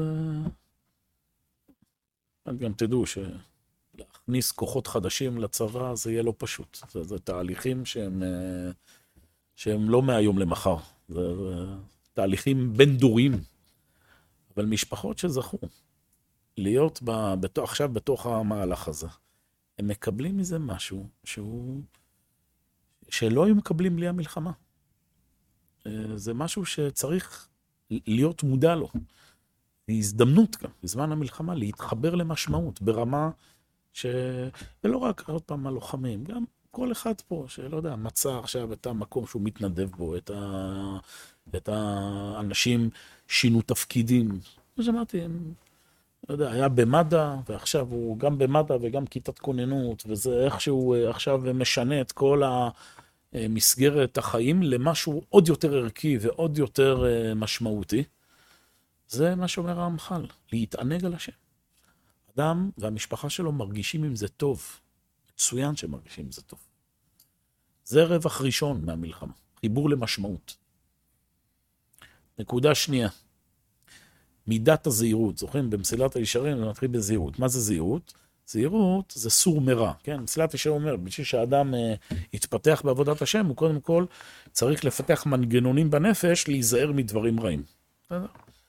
גם תדעו שלהכניס כוחות חדשים לצבא זה יהיה לא פשוט. זה, זה תהליכים שהם, שהם לא מהיום למחר. זה, זה תהליכים בין דוריים. אבל משפחות שזכו להיות בתוך, עכשיו בתוך המהלך הזה, הם מקבלים מזה משהו שהוא, שלא היו מקבלים בלי המלחמה. זה משהו שצריך להיות מודע לו. זו הזדמנות גם, בזמן המלחמה, להתחבר למשמעות, ברמה ש... ולא רק עוד פעם הלוחמים, גם כל אחד פה, שלא יודע, מצא עכשיו את המקום שהוא מתנדב בו, את, ה... את האנשים שינו תפקידים. כמו שאמרתי, הם... לא יודע, היה במד"א, ועכשיו הוא גם במד"א וגם כיתת כוננות, וזה איכשהו עכשיו משנה את כל המסגרת החיים למשהו עוד יותר ערכי ועוד יותר משמעותי. זה מה שאומר הרמח"ל, להתענג על השם. אדם והמשפחה שלו מרגישים עם זה טוב, מצוין שמרגישים עם זה טוב. זה רווח ראשון מהמלחמה, חיבור למשמעות. נקודה שנייה. מידת הזהירות, זוכרים? במסילת הישרים זה מתחיל בזהירות. מה זה זהירות? זהירות זה סור מרע, כן? מסילת הישרים אומר, בשביל שהאדם אה, יתפתח בעבודת השם, הוא קודם כל צריך לפתח מנגנונים בנפש, להיזהר מדברים רעים. בסדר?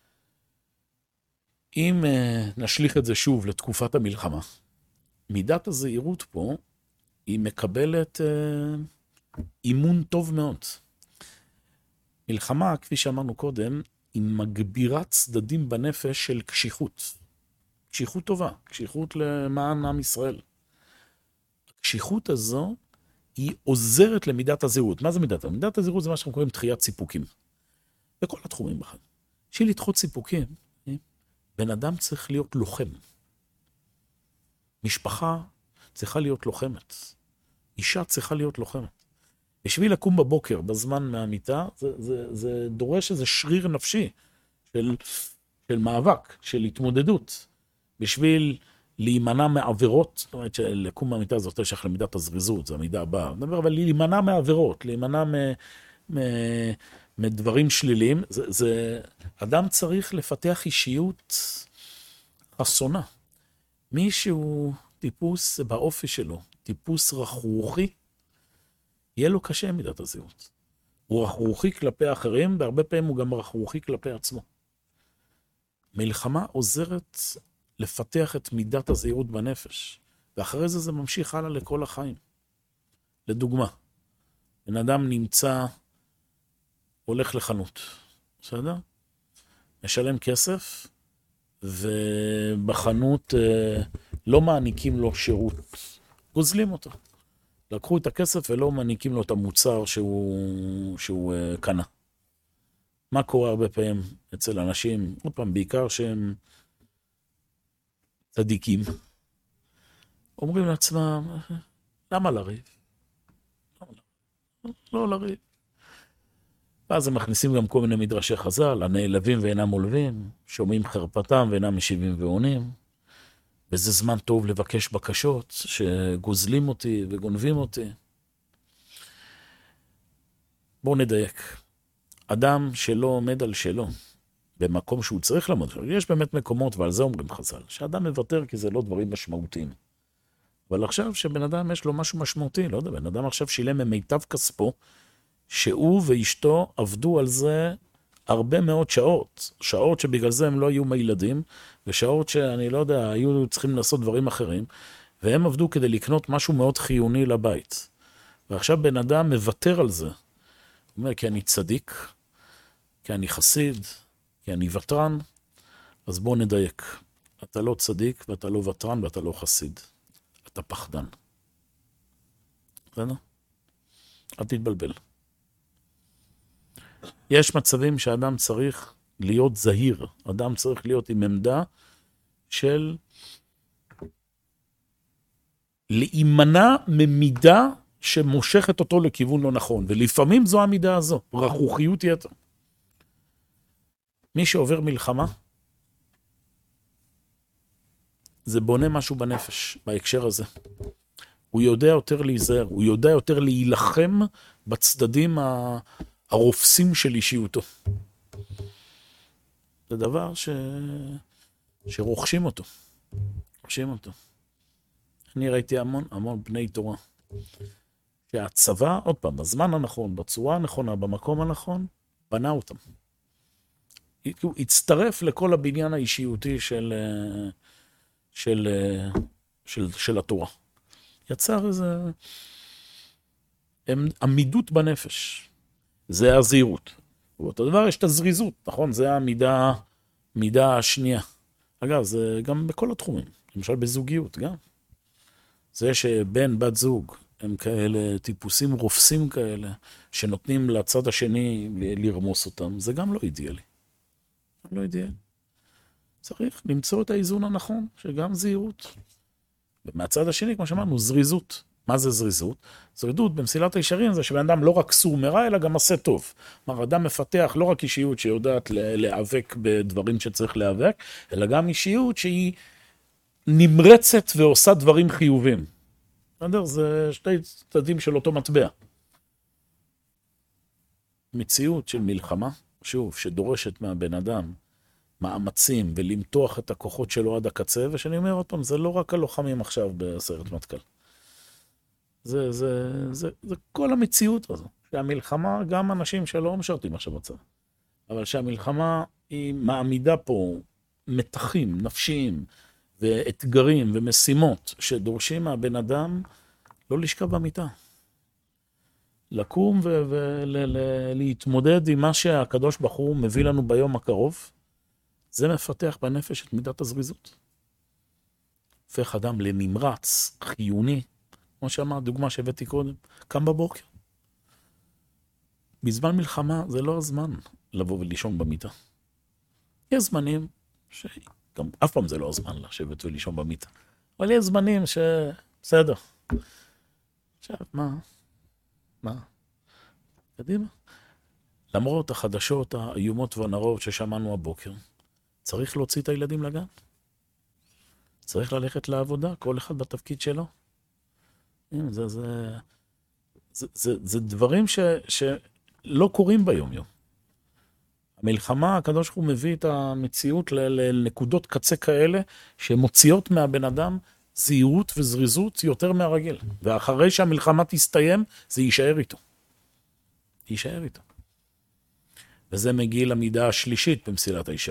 אם אה, נשליך את זה שוב לתקופת המלחמה, מידת הזהירות פה, היא מקבלת אה, אימון טוב מאוד. מלחמה, כפי שאמרנו קודם, היא מגבירה צדדים בנפש של קשיחות. קשיחות טובה, קשיחות למען עם ישראל. הקשיחות הזו היא עוזרת למידת הזהירות. מה זה מידת הזהירות? מידת הזהירות זה מה שאנחנו קוראים דחיית סיפוקים. בכל התחומים בכלל. בשביל לדחות סיפוקים, בן אדם צריך להיות לוחם. משפחה צריכה להיות לוחמת. אישה צריכה להיות לוחמת. בשביל לקום בבוקר, בזמן מהמיטה, זה, זה, זה דורש איזה שריר נפשי של, של מאבק, של התמודדות. בשביל להימנע מעבירות, זאת אומרת שלקום מהמיטה זה יותר שייך למידת הזריזות, זה המידה הבאה. אבל להימנע מעבירות, להימנע מ, מ, מדברים שליליים, זה, זה, אדם צריך לפתח אישיות חסונה. מישהו טיפוס באופי שלו, טיפוס רכרוכי, יהיה לו קשה מידת הזהירות. הוא רכרוכי כלפי האחרים, והרבה פעמים הוא גם רכרוכי כלפי עצמו. מלחמה עוזרת לפתח את מידת הזהירות בנפש, ואחרי זה זה ממשיך הלאה לכל החיים. לדוגמה, בן אדם נמצא, הולך לחנות, בסדר? משלם כסף, ובחנות לא מעניקים לו שירות, גוזלים אותו. לקחו את הכסף ולא מעניקים לו את המוצר שהוא, שהוא קנה. מה קורה הרבה פעמים אצל אנשים, עוד פעם, בעיקר שהם צדיקים, אומרים לעצמם, למה לריב? לא לריב. ואז הם מכניסים גם כל מיני מדרשי חז"ל, הנעלבים ואינם עולבים, שומעים חרפתם ואינם משיבים ועונים, וזה זמן טוב לבקש בקשות שגוזלים אותי וגונבים אותי. בואו נדייק. אדם שלא עומד על שלו, במקום שהוא צריך לעמוד, יש באמת מקומות, ועל זה אומרים חז"ל, שאדם מוותר כי זה לא דברים משמעותיים. אבל עכשיו שבן אדם יש לו משהו משמעותי, לא יודע, בן אדם עכשיו שילם ממיטב כספו, שהוא ואשתו עבדו על זה הרבה מאוד שעות, שעות שבגלל זה הם לא היו מילדים, ושעות שאני לא יודע, היו צריכים לעשות דברים אחרים, והם עבדו כדי לקנות משהו מאוד חיוני לבית. ועכשיו בן אדם מוותר על זה. הוא אומר, כי אני צדיק, כי אני חסיד, כי אני ותרן, אז בוא נדייק. אתה לא צדיק, ואתה לא ותרן, ואתה לא חסיד. אתה פחדן. בסדר? אל תתבלבל. יש מצבים שאדם צריך להיות זהיר. אדם צריך להיות עם עמדה של להימנע ממידה שמושכת אותו לכיוון לא נכון. ולפעמים זו המידה הזו, רכרוכיות יתר. מי שעובר מלחמה, זה בונה משהו בנפש, בהקשר הזה. הוא יודע יותר להיזהר, הוא יודע יותר להילחם בצדדים הרופסים של אישיותו. זה דבר ש... שרוכשים אותו. רוכשים אותו. אני ראיתי המון, המון בני תורה. שהצבא, עוד פעם, בזמן הנכון, בצורה הנכונה, במקום הנכון, בנה אותם. הוא הצטרף לכל הבניין האישיותי של, של, של, של התורה. יצר איזה עמידות בנפש. זה הזהירות. ואותו דבר יש את הזריזות, נכון? זה המידה, מידה השנייה. אגב, זה גם בכל התחומים. למשל בזוגיות, גם. זה שבן בת זוג, הם כאלה טיפוסים רופסים כאלה, שנותנים לצד השני לרמוס אותם, זה גם לא אידיאלי. לא אידיאלי. צריך למצוא את האיזון הנכון, שגם זהירות. ומהצד השני, כמו שאמרנו, זריזות. מה זה זריזות? זריזות במסילת הישרים זה שבן אדם לא רק סור מרע, אלא גם עשה טוב. כלומר, אדם מפתח לא רק אישיות שיודעת להיאבק בדברים שצריך להיאבק, אלא גם אישיות שהיא נמרצת ועושה דברים חיובים. זה שתי צדדים של אותו מטבע. מציאות של מלחמה, שוב, שדורשת מהבן אדם מאמצים ולמתוח את הכוחות שלו עד הקצה, ושאני אומר עוד פעם, זה לא רק הלוחמים עכשיו בסיירת מטכ"ל. זה, זה, זה, זה כל המציאות הזו. שהמלחמה, גם אנשים שלא משרתים עכשיו בצבא, אבל שהמלחמה היא מעמידה פה מתחים נפשיים ואתגרים ומשימות שדורשים מהבן אדם לא לשכב במיטה. לקום ולהתמודד עם מה שהקדוש ברוך הוא מביא לנו ביום הקרוב, זה מפתח בנפש את מידת הזריזות. הופך אדם לנמרץ, חיוני, כמו שאמר, דוגמה שהבאתי קודם, קם בבוקר. בזמן מלחמה זה לא הזמן לבוא ולישון במיטה. יש זמנים, שגם אף פעם זה לא הזמן לשבת ולישון במיטה, אבל יש זמנים שבסדר. עכשיו, מה? מה? קדימה. למרות החדשות האיומות והנוראות ששמענו הבוקר, צריך להוציא את הילדים לגן. צריך ללכת לעבודה, כל אחד בתפקיד שלו. זה, זה, זה, זה, זה דברים ש, שלא קורים ביום יום. המלחמה, הקדוש ברוך הוא מביא את המציאות לנקודות קצה כאלה, שמוציאות מהבן אדם זהירות וזריזות יותר מהרגיל. ואחרי שהמלחמה תסתיים, זה יישאר איתו. יישאר איתו. וזה מגיע למידה השלישית במסילת הישרים.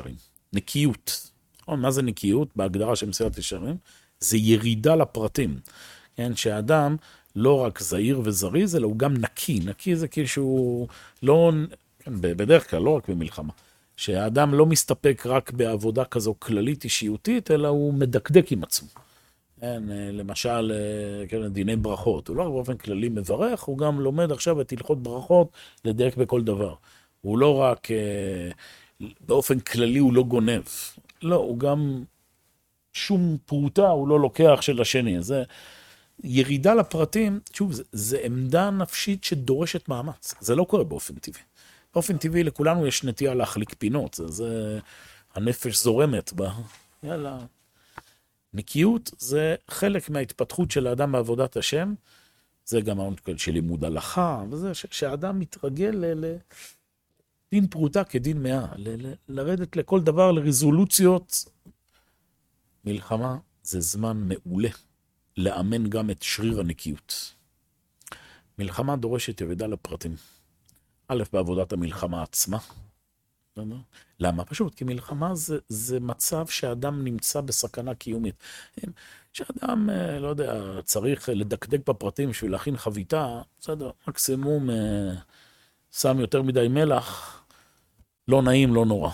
נקיות. מה זה נקיות? בהגדרה של מסילת ישרים, זה ירידה לפרטים. כן, שהאדם לא רק זהיר וזריז, אלא הוא גם נקי. נקי זה כאילו שהוא לא, כן, בדרך כלל, לא רק במלחמה. שהאדם לא מסתפק רק בעבודה כזו כללית אישיותית, אלא הוא מדקדק עם עצמו. כן, למשל, כן, דיני ברכות. הוא לא רק באופן כללי מברך, הוא גם לומד עכשיו את הלכות ברכות לדייק בכל דבר. הוא לא רק, באופן כללי הוא לא גונב. לא, הוא גם שום פרוטה הוא לא לוקח של השני. זה ירידה לפרטים, שוב, זה, זה עמדה נפשית שדורשת מאמץ. זה לא קורה באופן טבעי. באופן טבעי לכולנו יש נטייה להחליק פינות. זה, זה הנפש זורמת בה. יאללה. נקיות זה חלק מההתפתחות של האדם בעבודת השם. זה גם של לימוד הלכה, וזה שהאדם מתרגל ל... ל... דין פרוטה כדין מאה, ל- ל- לרדת לכל דבר, לרזולוציות. מלחמה זה זמן מעולה, לאמן גם את שריר הנקיות. מלחמה דורשת ירידה לפרטים. א', בעבודת המלחמה עצמה. למה? פשוט, כי מלחמה זה, זה מצב שאדם נמצא בסכנה קיומית. שאדם, לא יודע, צריך לדקדק בפרטים בשביל להכין חביתה, בסדר, מקסימום שם יותר מדי מלח, לא נעים, לא נורא.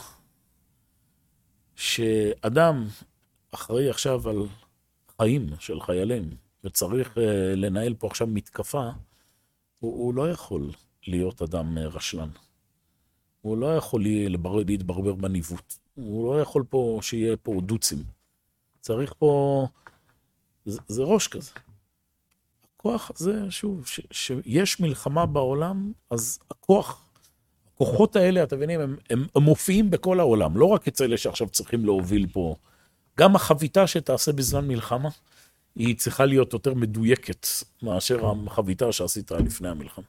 שאדם אחראי עכשיו על חיים של חיילים, וצריך לנהל פה עכשיו מתקפה, הוא, הוא לא יכול להיות אדם רשלן. הוא לא יכול להתברבר בניווט. הוא לא יכול פה שיהיה פה דוצים. צריך פה, זה, זה ראש כזה. הכוח הזה, שוב, ש, שיש מלחמה בעולם, אז הכוח, הכוחות האלה, אתם מבינים, הם, הם, הם מופיעים בכל העולם, לא רק אצל אלה שעכשיו צריכים להוביל פה. גם החביתה שתעשה בזמן מלחמה, היא צריכה להיות יותר מדויקת מאשר החביתה שעשית לפני המלחמה.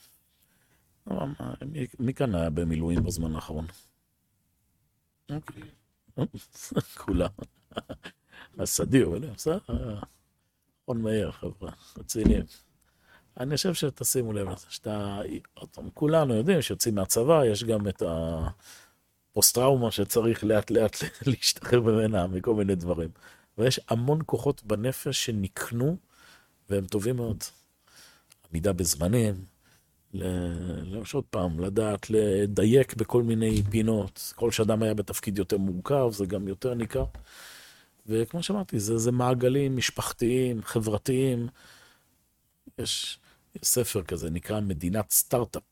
מי, מי כאן היה במילואים בזמן האחרון? כולה. הסדיר, בסדר? נכון מהר, חבר'ה, רציניים. אני חושב שתשימו לב לזה, שאתה, כולנו יודעים שיוצאים מהצבא, יש גם את הפוסט-טראומה שצריך לאט לאט להשתחרר ממנה מכל מיני דברים. ויש המון כוחות בנפש שנקנו, והם טובים מאוד. עמידה בזמנים, עוד פעם, לדעת, לדייק בכל מיני פינות. כל שאדם היה בתפקיד יותר מורכב, זה גם יותר ניכר. וכמו שאמרתי, זה, זה מעגלים משפחתיים, חברתיים. יש, יש ספר כזה, נקרא מדינת סטארט-אפ.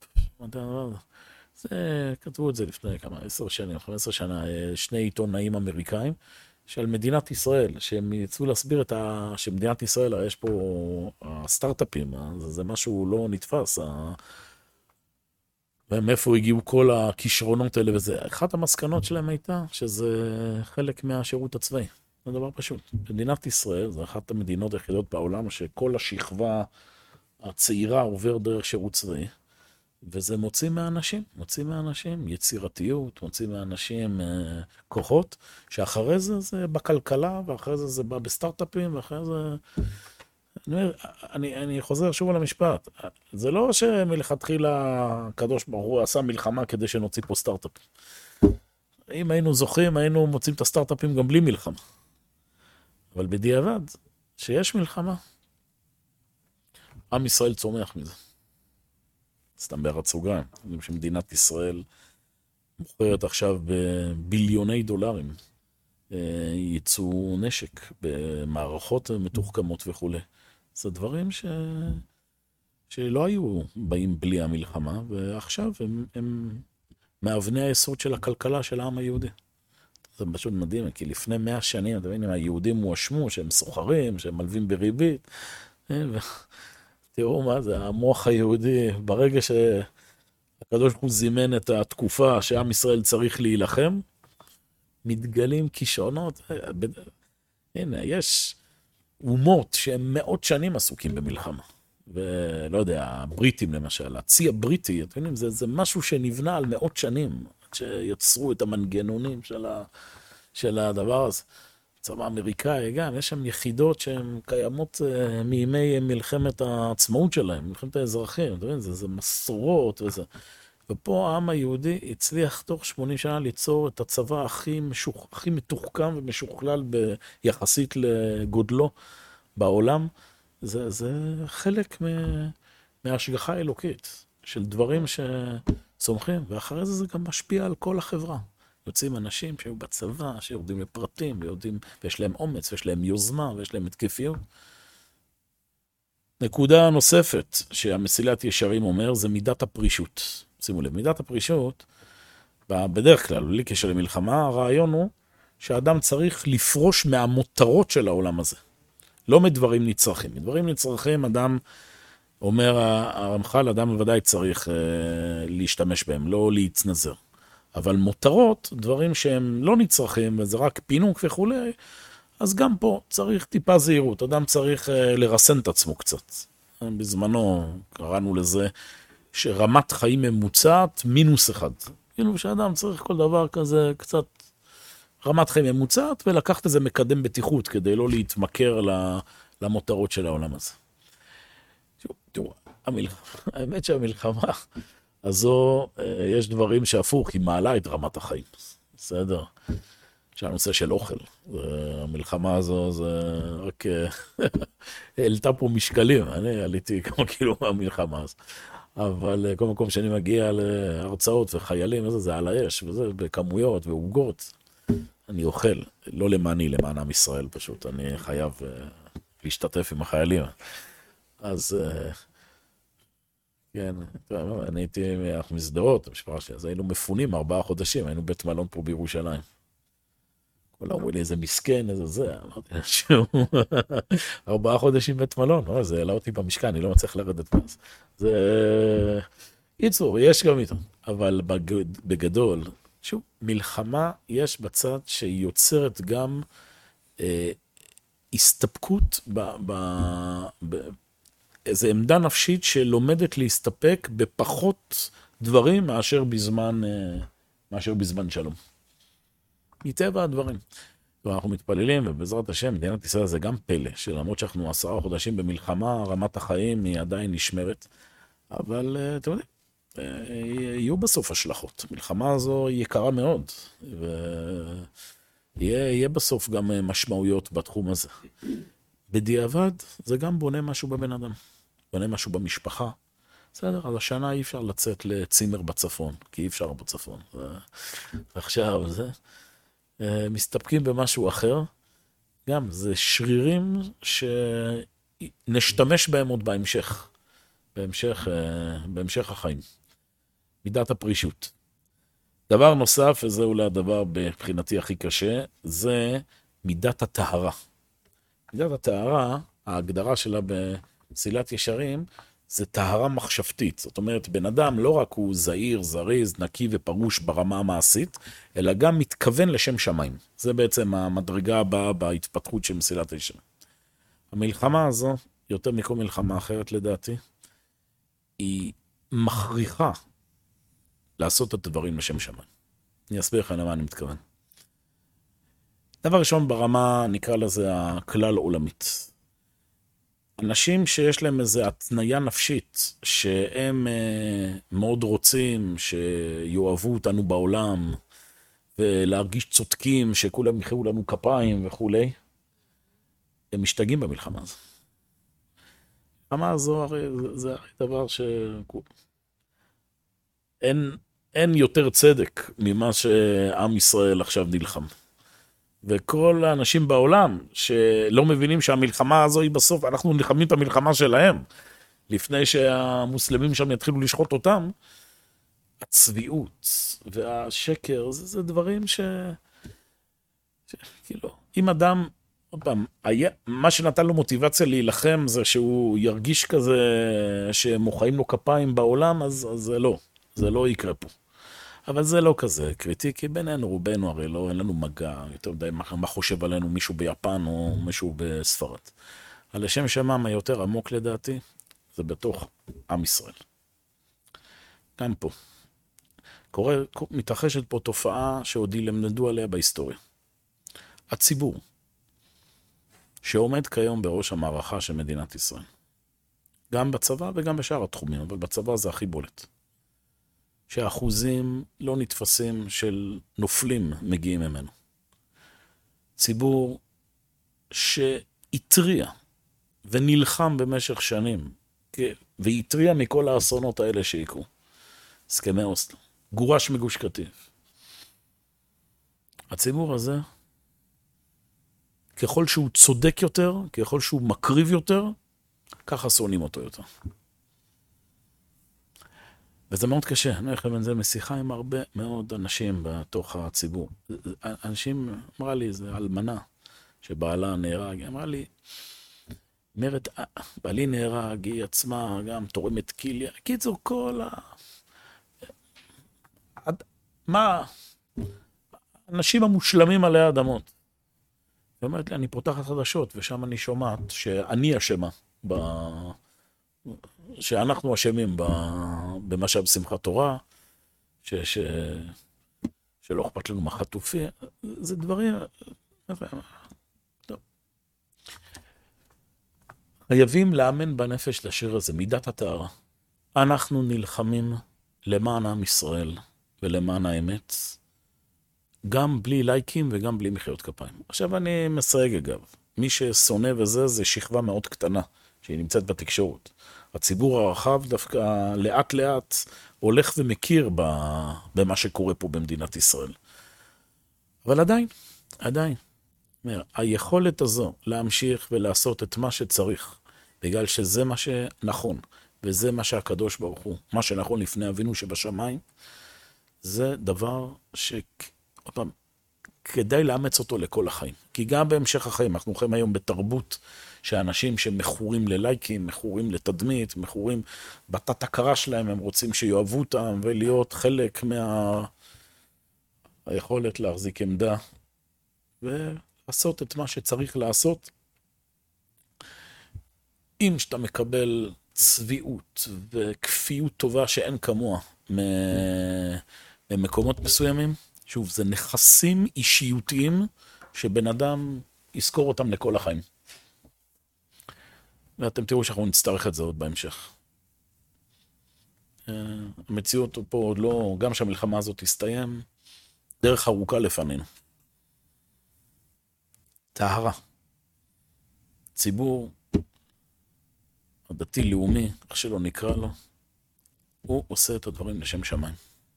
זה, כתבו את זה לפני כמה, עשר שנים, חמש עשרה שנה, שני עיתונאים אמריקאים, של מדינת ישראל, שהם יצאו להסביר את ה... שמדינת ישראל, יש פה הסטארט-אפים, זה, זה משהו לא נתפס, ה... ומאיפה הגיעו כל הכישרונות האלה וזה. אחת המסקנות שלהם הייתה שזה חלק מהשירות הצבאי. זה דבר פשוט. מדינת ישראל, זו אחת המדינות היחידות בעולם, שכל השכבה הצעירה עובר דרך שירות צבאי, וזה מוציא מהאנשים, מוציא מהאנשים יצירתיות, מוציא מהאנשים אה, כוחות, שאחרי זה זה בכלכלה, ואחרי זה זה בא בסטארט-אפים, ואחרי זה... אני, אומר, אני, אני חוזר שוב על המשפט. זה לא שמלכתחילה הקדוש ברוך הוא עשה מלחמה כדי שנוציא פה סטארט-אפ. אם היינו זוכים, היינו מוצאים את הסטארט-אפים גם בלי מלחמה. אבל בדיעבד, שיש מלחמה, עם ישראל צומח מזה. סתם בארץ סוגריים. יודעים שמדינת ישראל מוכרת עכשיו בביליוני דולרים ייצוא נשק במערכות מתוחכמות וכו'. זה דברים ש... שלא היו באים בלי המלחמה, ועכשיו הם, הם מאבני היסוד של הכלכלה של העם היהודי. זה פשוט מדהים, כי לפני מאה שנים, אתם יודעים, היהודים מואשמו שהם סוחרים, שהם מלווים בריבית, ו... תראו מה זה, המוח היהודי, ברגע שהקדוש ברוך הוא זימן את התקופה שעם ישראל צריך להילחם, מתגלים כישרונות. הנה, יש אומות שהם מאות שנים עסוקים במלחמה. ולא יודע, הבריטים למשל, הצי הבריטי, אתם יודעים, זה, זה משהו שנבנה על מאות שנים, שיצרו את המנגנונים של, ה, של הדבר הזה. צבא אמריקאי, גם, יש שם יחידות שהן קיימות uh, מימי מלחמת העצמאות שלהם, מלחמת האזרחים, אתה מבין, זה, זה מסורות וזה. ופה העם היהודי הצליח תוך שמונים שנה ליצור את הצבא הכי, משוך, הכי מתוחכם ומשוכלל ביחסית לגודלו בעולם. זה, זה חלק מ, מההשגחה האלוקית של דברים שצומחים, ואחרי זה זה גם משפיע על כל החברה. יוצאים אנשים שהיו בצבא, שיורדים לפרטים, ויודעים, ויש להם אומץ, ויש להם יוזמה, ויש להם התקפיות. נקודה נוספת שהמסילת ישרים אומר, זה מידת הפרישות. שימו לב, מידת הפרישות, בדרך כלל, בלי קשר למלחמה, הרעיון הוא שהאדם צריך לפרוש מהמותרות של העולם הזה. לא מדברים נצרכים. מדברים נצרכים, אדם, אומר הרמח"ל, אדם בוודאי צריך אה, להשתמש בהם, לא להתנזר. אבל מותרות, דברים שהם לא נצרכים, וזה רק פינוק וכו', אז גם פה צריך טיפה זהירות. אדם צריך אה, לרסן את עצמו קצת. בזמנו קראנו לזה שרמת חיים ממוצעת מינוס אחד. כאילו שאדם צריך כל דבר כזה קצת רמת חיים ממוצעת, ולקחת איזה מקדם בטיחות כדי לא להתמכר למותרות של העולם הזה. תראו, האמת שהמלחמה הזו, יש דברים שהפוך, היא מעלה את רמת החיים. בסדר? שהנושא של אוכל. המלחמה הזו, זה רק העלתה פה משקלים. אני עליתי כמו כאילו מהמלחמה הזו. אבל כל מקום שאני מגיע להרצאות וחיילים, זה, זה על האש, וזה בכמויות ועוגות. אני אוכל, לא למעני, למען עם ישראל פשוט. אני חייב להשתתף עם החיילים. אז כן, אני הייתי מסדרות, המשפחה שלי, אז היינו מפונים ארבעה חודשים, היינו בית מלון פה בירושלים. כולם אומרים לי, איזה מסכן, איזה זה, אמרתי שהוא ארבעה חודשים בית מלון, לא, זה העלה אותי במשכן, אני לא מצליח לרדת פס. זה ייצור, יש גם איתו, אבל בגדול, שוב, מלחמה יש בצד שהיא יוצרת גם אה, הסתפקות ב... ב, ב איזו עמדה נפשית שלומדת להסתפק בפחות דברים מאשר בזמן, מאשר בזמן שלום. מטבע הדברים. ואנחנו מתפללים, ובעזרת השם, מדינת ישראל זה גם פלא, שלמרות שאנחנו עשרה חודשים במלחמה, רמת החיים היא עדיין נשמרת. אבל אתם יודעים, יהיו בסוף השלכות. מלחמה הזו היא יקרה מאוד, ויהיה בסוף גם משמעויות בתחום הזה. בדיעבד, זה גם בונה משהו בבן אדם. בונה משהו במשפחה. בסדר, אז השנה אי אפשר לצאת לצימר בצפון, כי אי אפשר בצפון. ועכשיו זה, מסתפקים במשהו אחר. גם, זה שרירים שנשתמש בהם עוד בהמשך. בהמשך, בהמשך החיים. מידת הפרישות. דבר נוסף, וזה אולי הדבר מבחינתי הכי קשה, זה מידת הטהרה. מידת הטהרה, ההגדרה שלה במסילת ישרים, זה טהרה מחשבתית. זאת אומרת, בן אדם לא רק הוא זהיר, זריז, נקי ופרוש ברמה המעשית, אלא גם מתכוון לשם שמיים. זה בעצם המדרגה הבאה בהתפתחות של מסילת ישרים. המלחמה הזו, יותר מכל מלחמה אחרת לדעתי, היא מכריחה לעשות את הדברים לשם שמיים. אני אסביר לך למה אני מתכוון. דבר ראשון ברמה, נקרא לזה הכלל עולמית. אנשים שיש להם איזו התניה נפשית, שהם אה, מאוד רוצים שיואהבו אותנו בעולם, ולהרגיש צודקים, שכולם יחאו לנו כפיים וכו', הם משתגעים במלחמה הזו. המלחמה הזו הרי זה הרי דבר ש... אין, אין יותר צדק ממה שעם ישראל עכשיו נלחם. וכל האנשים בעולם שלא מבינים שהמלחמה הזו היא בסוף, אנחנו נלחמים את המלחמה שלהם, לפני שהמוסלמים שם יתחילו לשחוט אותם, הצביעות והשקר, זה, זה דברים ש... ש... כאילו, אם אדם, עוד פעם, היה, מה שנתן לו מוטיבציה להילחם זה שהוא ירגיש כזה שמוחאים לו כפיים בעולם, אז, אז זה לא, זה לא יקרה פה. אבל זה לא כזה קריטי, כי בינינו, רובנו, הרי לא, אין לנו מגע, יותר די מה, מה חושב עלינו מישהו ביפן או מישהו בספרד. על השם שמם היותר עמוק לדעתי, זה בתוך עם ישראל. גם פה. קורה, מתרחשת פה תופעה שעוד ילמדו עליה בהיסטוריה. הציבור, שעומד כיום בראש המערכה של מדינת ישראל. גם בצבא וגם בשאר התחומים, אבל בצבא זה הכי בולט. שאחוזים לא נתפסים של נופלים מגיעים ממנו. ציבור שהטריע ונלחם במשך שנים, והטריע מכל האסונות האלה שיקרו. הסכמי אוסלו, גורש מגוש קטיף. הציבור הזה, ככל שהוא צודק יותר, ככל שהוא מקריב יותר, ככה שונאים אותו יותר. וזה מאוד קשה, אני הולך לבין זה משיחה עם הרבה מאוד אנשים בתוך הציבור. אנשים, אמרה לי, זה אלמנה שבעלה נהרג, אמרה לי, אומרת, בעלי נהרג, היא עצמה גם תורמת כליה, קיצור כל ה... מה? אנשים המושלמים עלי האדמות. היא אומרת לי, אני פותחת חדשות, ושם אני שומעת שאני אשמה, ב... שאנחנו אשמים ב... במשאב שמחת תורה, ש... ש... שלא אכפת לנו מהחטופים, זה דברים... טוב. חייבים לאמן בנפש לשיר הזה, מידת הטהרה. אנחנו נלחמים למען עם ישראל ולמען האמת, גם בלי לייקים וגם בלי מחיאות כפיים. עכשיו אני מסייג אגב, מי ששונא וזה, זה שכבה מאוד קטנה, שהיא נמצאת בתקשורת. הציבור הרחב דווקא לאט לאט הולך ומכיר במה שקורה פה במדינת ישראל. אבל עדיין, עדיין, היכולת הזו להמשיך ולעשות את מה שצריך, בגלל שזה מה שנכון, וזה מה שהקדוש ברוך הוא, מה שנכון לפני אבינו שבשמיים, זה דבר ש... עוד פעם, כדאי לאמץ אותו לכל החיים. כי גם בהמשך החיים, אנחנו חיים היום בתרבות שאנשים שמכורים ללייקים, מכורים לתדמית, מכורים בתת הכרה שלהם, הם רוצים שיאהבו אותם ולהיות חלק מה... היכולת להחזיק עמדה ולעשות את מה שצריך לעשות. אם שאתה מקבל צביעות וכפיות טובה שאין כמוה ממקומות מסוימים, שוב, זה נכסים אישיותיים שבן אדם יזכור אותם לכל החיים. ואתם תראו שאנחנו נצטרך את זה עוד בהמשך. המציאות פה עוד לא, גם שהמלחמה הזאת תסתיים, דרך ארוכה לפנינו. טהרה. ציבור הדתי-לאומי, איך שלא נקרא לו, הוא עושה את הדברים לשם שמיים.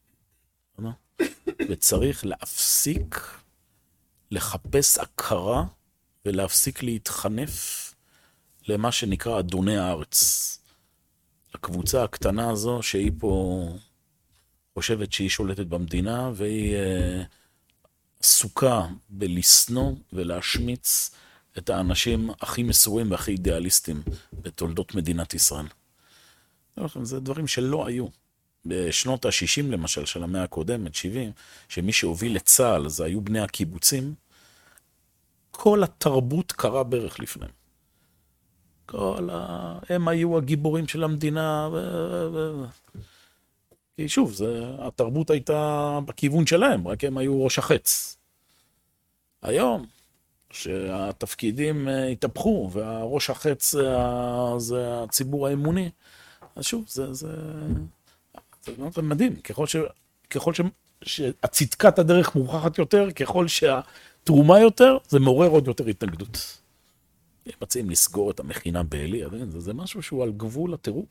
וצריך להפסיק לחפש הכרה ולהפסיק להתחנף למה שנקרא אדוני הארץ. הקבוצה הקטנה הזו שהיא פה חושבת שהיא שולטת במדינה והיא עסוקה בלסנוע ולהשמיץ את האנשים הכי מסורים והכי אידיאליסטים בתולדות מדינת ישראל. זה דברים שלא היו. בשנות ה-שישים למשל של המאה הקודמת, שבעים, שמי שהוביל לצה"ל זה היו בני הקיבוצים, כל התרבות קרה בערך לפניהם. כל ה... הם היו הגיבורים של המדינה, ו... ו... כי שוב, זה... התרבות הייתה בכיוון שלהם, רק הם היו ראש החץ. היום, שהתפקידים התהפכו, והראש החץ זה, זה הציבור האמוני, אז שוב, זה... זה... זה מדהים, ככל ש... ככל ש... שהצדקת הדרך מוכחת יותר, ככל שהתרומה יותר, זה מעורר עוד יותר התנגדות. הם מציעים לסגור את המכינה בעלי, זה, זה משהו שהוא על גבול הטירוף.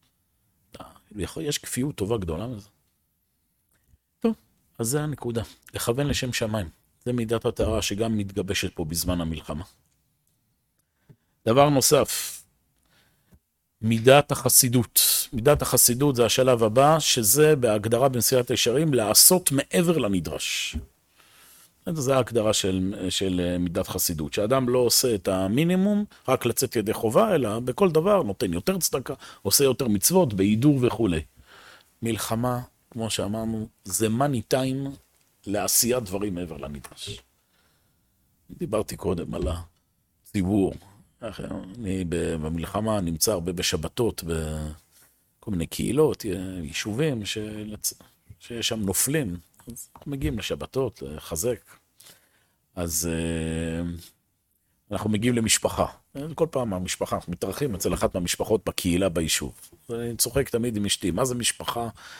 יש כפיות טובה גדולה מזה. טוב, אז זה הנקודה. לכוון לשם שמיים. זה מידת הטהרה שגם מתגבשת פה בזמן המלחמה. דבר נוסף, מידת החסידות. מידת החסידות זה השלב הבא, שזה בהגדרה במסילת ישרים, לעשות מעבר לנדרש. זה ההגדרה של, של מידת חסידות, שאדם לא עושה את המינימום, רק לצאת ידי חובה, אלא בכל דבר נותן יותר צדקה, עושה יותר מצוות, בהידור וכו'. מלחמה, כמו שאמרנו, זה מאני טיים לעשיית דברים מעבר לנדרש. דיברתי קודם על הציבור. אני במלחמה נמצא הרבה בשבתות, בכל מיני קהילות, יישובים שלצ... שיש שם נופלים. אז אנחנו מגיעים לשבתות, לחזק. אז אנחנו מגיעים למשפחה. כל פעם המשפחה, אנחנו מתארחים אצל אחת מהמשפחות בקהילה ביישוב. אני צוחק תמיד עם אשתי, מה זה משפחה?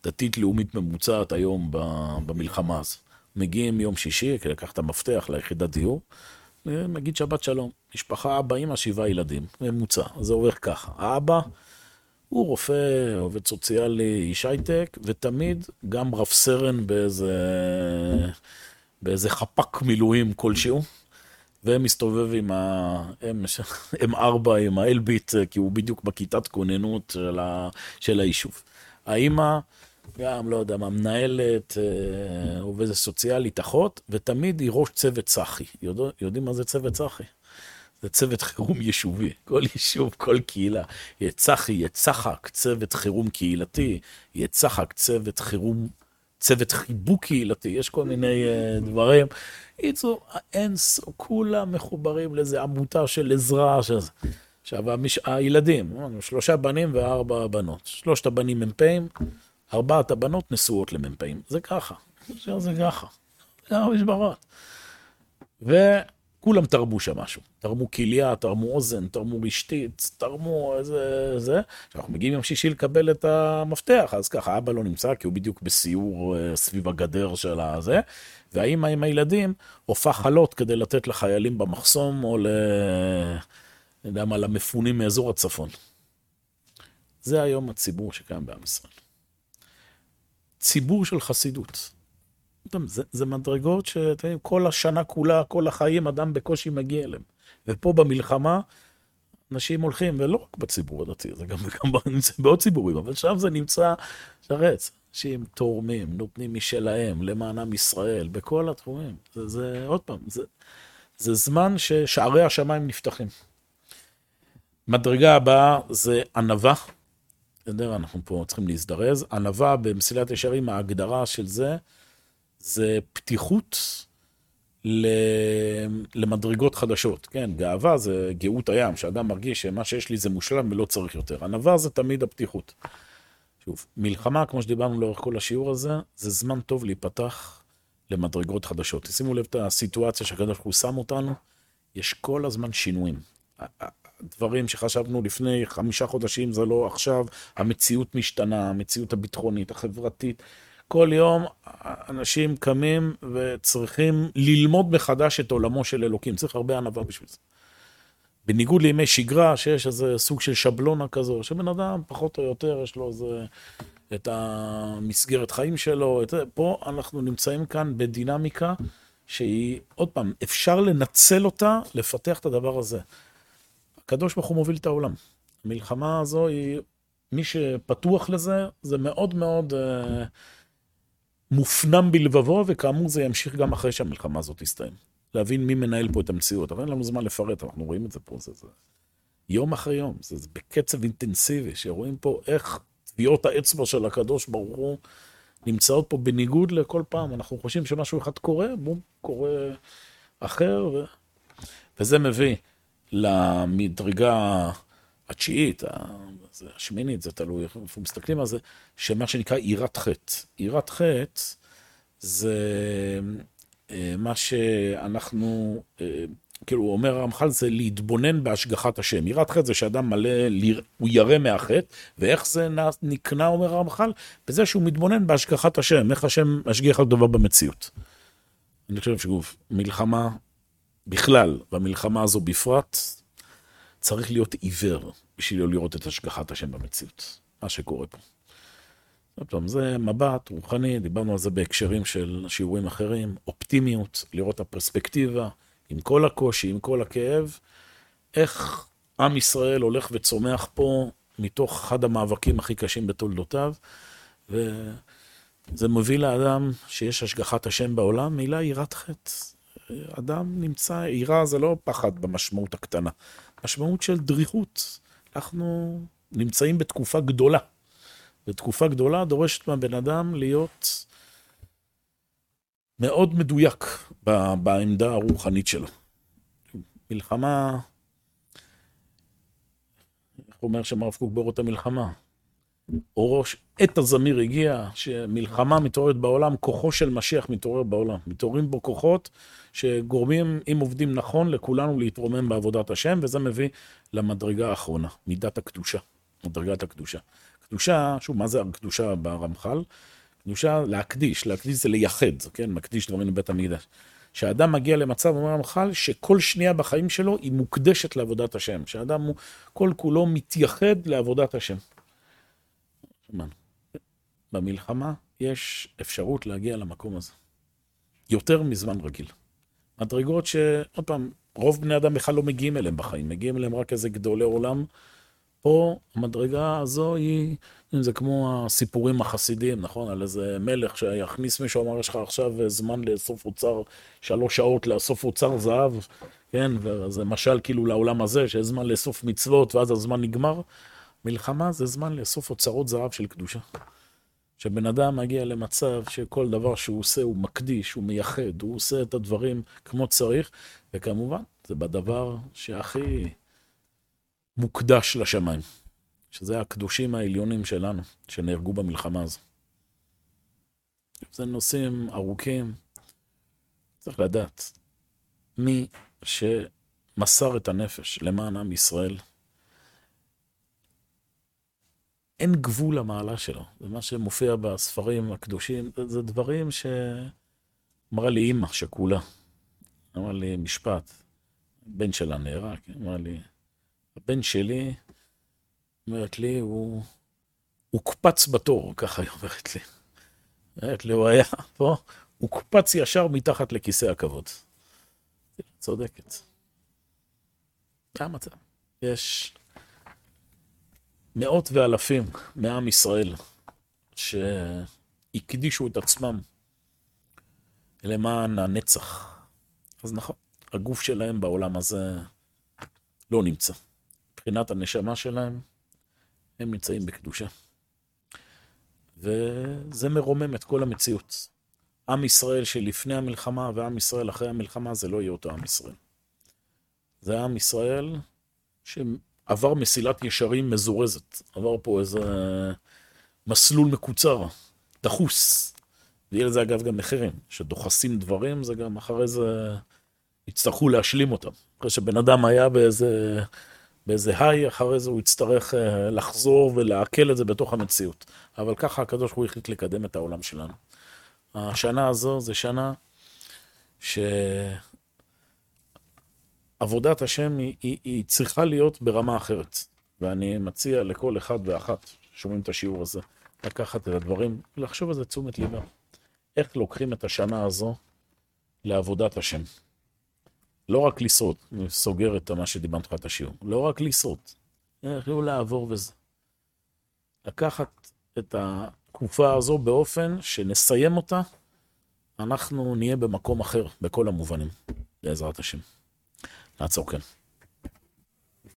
דתית לאומית ממוצעת היום במלחמה הזו. מגיעים יום שישי, כדי לקח את המפתח ליחידת דיור, ומגיד שבת שלום. משפחה, אבא, אמא, שבעה ילדים, ממוצע. זה עובר ככה. האבא הוא רופא, עובד סוציאלי, איש הייטק, ותמיד גם רב סרן באיזה, באיזה חפק מילואים כלשהו, ומסתובב עם ה-אם ארבע, עם האלביט, כי הוא בדיוק בכיתת כוננות של, ה... של היישוב. האמא, גם, לא יודע מה, מנהלת, עובדת סוציאלית, אחות, ותמיד היא ראש צוות צחי. יודע, יודעים מה זה צוות צחי? זה צוות חירום יישובי. כל יישוב, כל קהילה. יהיה צחי, יהיה צחק, צוות חירום קהילתי, יהיה צחק, צוות חירום, צוות חיבוק קהילתי. יש כל מיני uh, דברים. יצאו, אין, כולם מחוברים לאיזה עמותה של עזרה. של... עכשיו, המש... הילדים, שלושה בנים וארבע בנות. שלושת הבנים מ"פים, ארבעת הבנות נשואות למ"פים. זה ככה. זה ככה. זה המשברות. וכולם תרמו שם משהו. תרמו כליה, תרמו אוזן, תרמו רשתית, תרמו איזה... זה. כשאנחנו מגיעים יום שישי לקבל את המפתח, אז ככה, אבא לא נמצא, כי הוא בדיוק בסיור סביב הגדר של הזה, והאמא עם הילדים הופך חלות כדי לתת לחיילים במחסום, או ל... אני יודע מה, למפונים מאזור הצפון. זה היום הציבור שקיים בעם ישראל. ציבור של חסידות. זה, זה מדרגות שאתם כל השנה כולה, כל החיים, אדם בקושי מגיע אליהם. ופה במלחמה, אנשים הולכים, ולא רק בציבור הדתי, זה גם, גם בעוד ציבורים, אבל שם זה נמצא שרץ. אנשים תורמים, נותנים משלהם, למענם ישראל, בכל התחומים. זה, זה עוד פעם, זה, זה זמן ששערי השמיים נפתחים. מדרגה הבאה זה ענווה. אנחנו פה צריכים להזדרז. ענווה במסילת ישרים, ההגדרה של זה, זה פתיחות למדרגות חדשות. כן, גאווה זה גאות הים, שאדם מרגיש שמה שיש לי זה מושלם ולא צריך יותר. ענווה זה תמיד הפתיחות. שוב, מלחמה, כמו שדיברנו לאורך כל השיעור הזה, זה זמן טוב להיפתח למדרגות חדשות. שימו לב את הסיטואציה שהקדוש ברוך הוא שם אותנו, יש כל הזמן שינויים. דברים שחשבנו לפני חמישה חודשים, זה לא עכשיו, המציאות משתנה, המציאות הביטחונית, החברתית. כל יום אנשים קמים וצריכים ללמוד מחדש את עולמו של אלוקים. צריך הרבה ענווה בשביל זה. בניגוד לימי שגרה, שיש איזה סוג של שבלונה כזו, שבן אדם פחות או יותר יש לו איזה, את המסגרת חיים שלו. את, פה אנחנו נמצאים כאן בדינמיקה שהיא, עוד פעם, אפשר לנצל אותה, לפתח את הדבר הזה. הקדוש ברוך הוא מוביל את העולם. המלחמה הזו היא, מי שפתוח לזה, זה מאוד מאוד אה, מופנם בלבבו, וכאמור זה ימשיך גם אחרי שהמלחמה הזאת תסתיים. להבין מי מנהל פה את המציאות, אבל אין לנו זמן לפרט, אנחנו רואים את זה פה, זה, זה יום אחרי יום, זה, זה בקצב אינטנסיבי, שרואים פה איך טביעות האצבע של הקדוש ברוך הוא נמצאות פה בניגוד לכל פעם, אנחנו חושבים שמשהו אחד קורה, בום, קורה אחר, ו... וזה מביא למדרגה התשיעית, השמינית, זה תלוי איפה מסתכלים על זה, שמה שנקרא עירת חטא. עירת חטא זה מה שאנחנו, כאילו הוא אומר הרמח"ל, זה להתבונן בהשגחת השם. עירת חטא זה שאדם מלא, הוא ירא מהחטא, ואיך זה נקנה, אומר הרמח"ל? בזה שהוא מתבונן בהשגחת השם, איך השם משגיח על דבר במציאות. אני חושב שגוף, מלחמה בכלל, והמלחמה הזו בפרט, צריך להיות עיוור בשביל לא לראות את השגחת השם במציאות. מה שקורה פה. טוב, זה מבט רוחני, דיברנו על זה בהקשרים של שיעורים אחרים, אופטימיות, לראות הפרספקטיבה, עם כל הקושי, עם כל הכאב, איך עם ישראל הולך וצומח פה מתוך אחד המאבקים הכי קשים בתולדותיו, וזה מביא לאדם שיש השגחת השם בעולם, מילה יראת חטא. אדם נמצא, יראה זה לא פחד במשמעות הקטנה, משמעות של דריכות. אנחנו נמצאים בתקופה גדולה. בתקופה גדולה דורשת מהבן אדם להיות מאוד מדויק בעמדה הרוחנית שלו. מלחמה, איך אומר שמרב קוק באורות המלחמה? אורו, עת הזמיר הגיע, שמלחמה מתעוררת בעולם, כוחו של משיח מתעורר בעולם. מתעוררים בו כוחות שגורמים, אם עובדים נכון, לכולנו להתרומם בעבודת השם, וזה מביא למדרגה האחרונה, מידת הקדושה. מדרגת הקדושה. קדושה, שוב, מה זה הקדושה ברמח"ל? קדושה להקדיש, להקדיש זה לייחד, כן? מקדיש דברים לבית המקדש. שהאדם מגיע למצב, אומר הרמח"ל, שכל שנייה בחיים שלו היא מוקדשת לעבודת השם. שהאדם הוא כל כולו מתייחד לעבודת השם. במלחמה יש אפשרות להגיע למקום הזה. יותר מזמן רגיל. מדרגות שעוד פעם, רוב בני אדם בכלל לא מגיעים אליהם בחיים, מגיעים אליהם רק איזה גדולי עולם. פה המדרגה הזו היא, זה כמו הסיפורים החסידיים, נכון? על איזה מלך שיכניס מישהו, אמר, יש לך עכשיו זמן לאסוף אוצר, שלוש שעות לאסוף אוצר זהב, כן? וזה משל כאילו לעולם הזה, שיש זמן לאסוף מצוות, ואז הזמן נגמר. מלחמה זה זמן לאסוף אוצרות זהב של קדושה. שבן אדם מגיע למצב שכל דבר שהוא עושה הוא מקדיש, הוא מייחד, הוא עושה את הדברים כמו צריך, וכמובן זה בדבר שהכי מוקדש לשמיים, שזה הקדושים העליונים שלנו, שנהרגו במלחמה הזו. זה נושאים ארוכים, צריך לדעת, מי שמסר את הנפש למען עם ישראל, אין גבול למעלה שלו. זה מה שמופיע בספרים הקדושים. זה, זה דברים שאמרה לי אמא שכולה. אמרה לי משפט. בן שלה נהרג. אמרה לי, הבן שלי, אומרת לי, הוא, הוא קפץ בתור, ככה היא אומרת לי. אומרת לי, הוא היה פה, הוא קפץ ישר מתחת לכיסא הכבוד. צודקת. זה המצב. יש מאות ואלפים מעם ישראל שהקדישו את עצמם למען הנצח. אז נכון, הגוף שלהם בעולם הזה לא נמצא. מבחינת הנשמה שלהם, הם נמצאים בקדושה. וזה מרומם את כל המציאות. עם ישראל שלפני המלחמה ועם ישראל אחרי המלחמה, זה לא יהיה אותו עם ישראל. זה עם ישראל שעבר מסילת ישרים מזורזת. עבר פה איזה מסלול מקוצר, דחוס. ויהיה לזה אגב גם מחירים. שדוחסים דברים, זה גם אחרי זה יצטרכו להשלים אותם. אחרי שבן אדם היה באיזה, באיזה היי, אחרי זה הוא יצטרך לחזור ולעכל את זה בתוך המציאות. אבל ככה הקדוש הוא החליט לקדם את העולם שלנו. השנה הזו זה שנה שעבודת השם היא, היא, היא צריכה להיות ברמה אחרת. ואני מציע לכל אחד ואחת שומעים את השיעור הזה, לקחת את הדברים, לחשוב על זה תשומת ליבה. איך לוקחים את השנה הזו לעבודת השם. לא רק לשרוד, אני סוגר את מה שדיברתי לך את השיעור, לא רק לשרוד, איך לא לעבור וזה. לקחת את התקופה הזו באופן שנסיים אותה, אנחנו נהיה במקום אחר, בכל המובנים, בעזרת השם. נעצור כאן.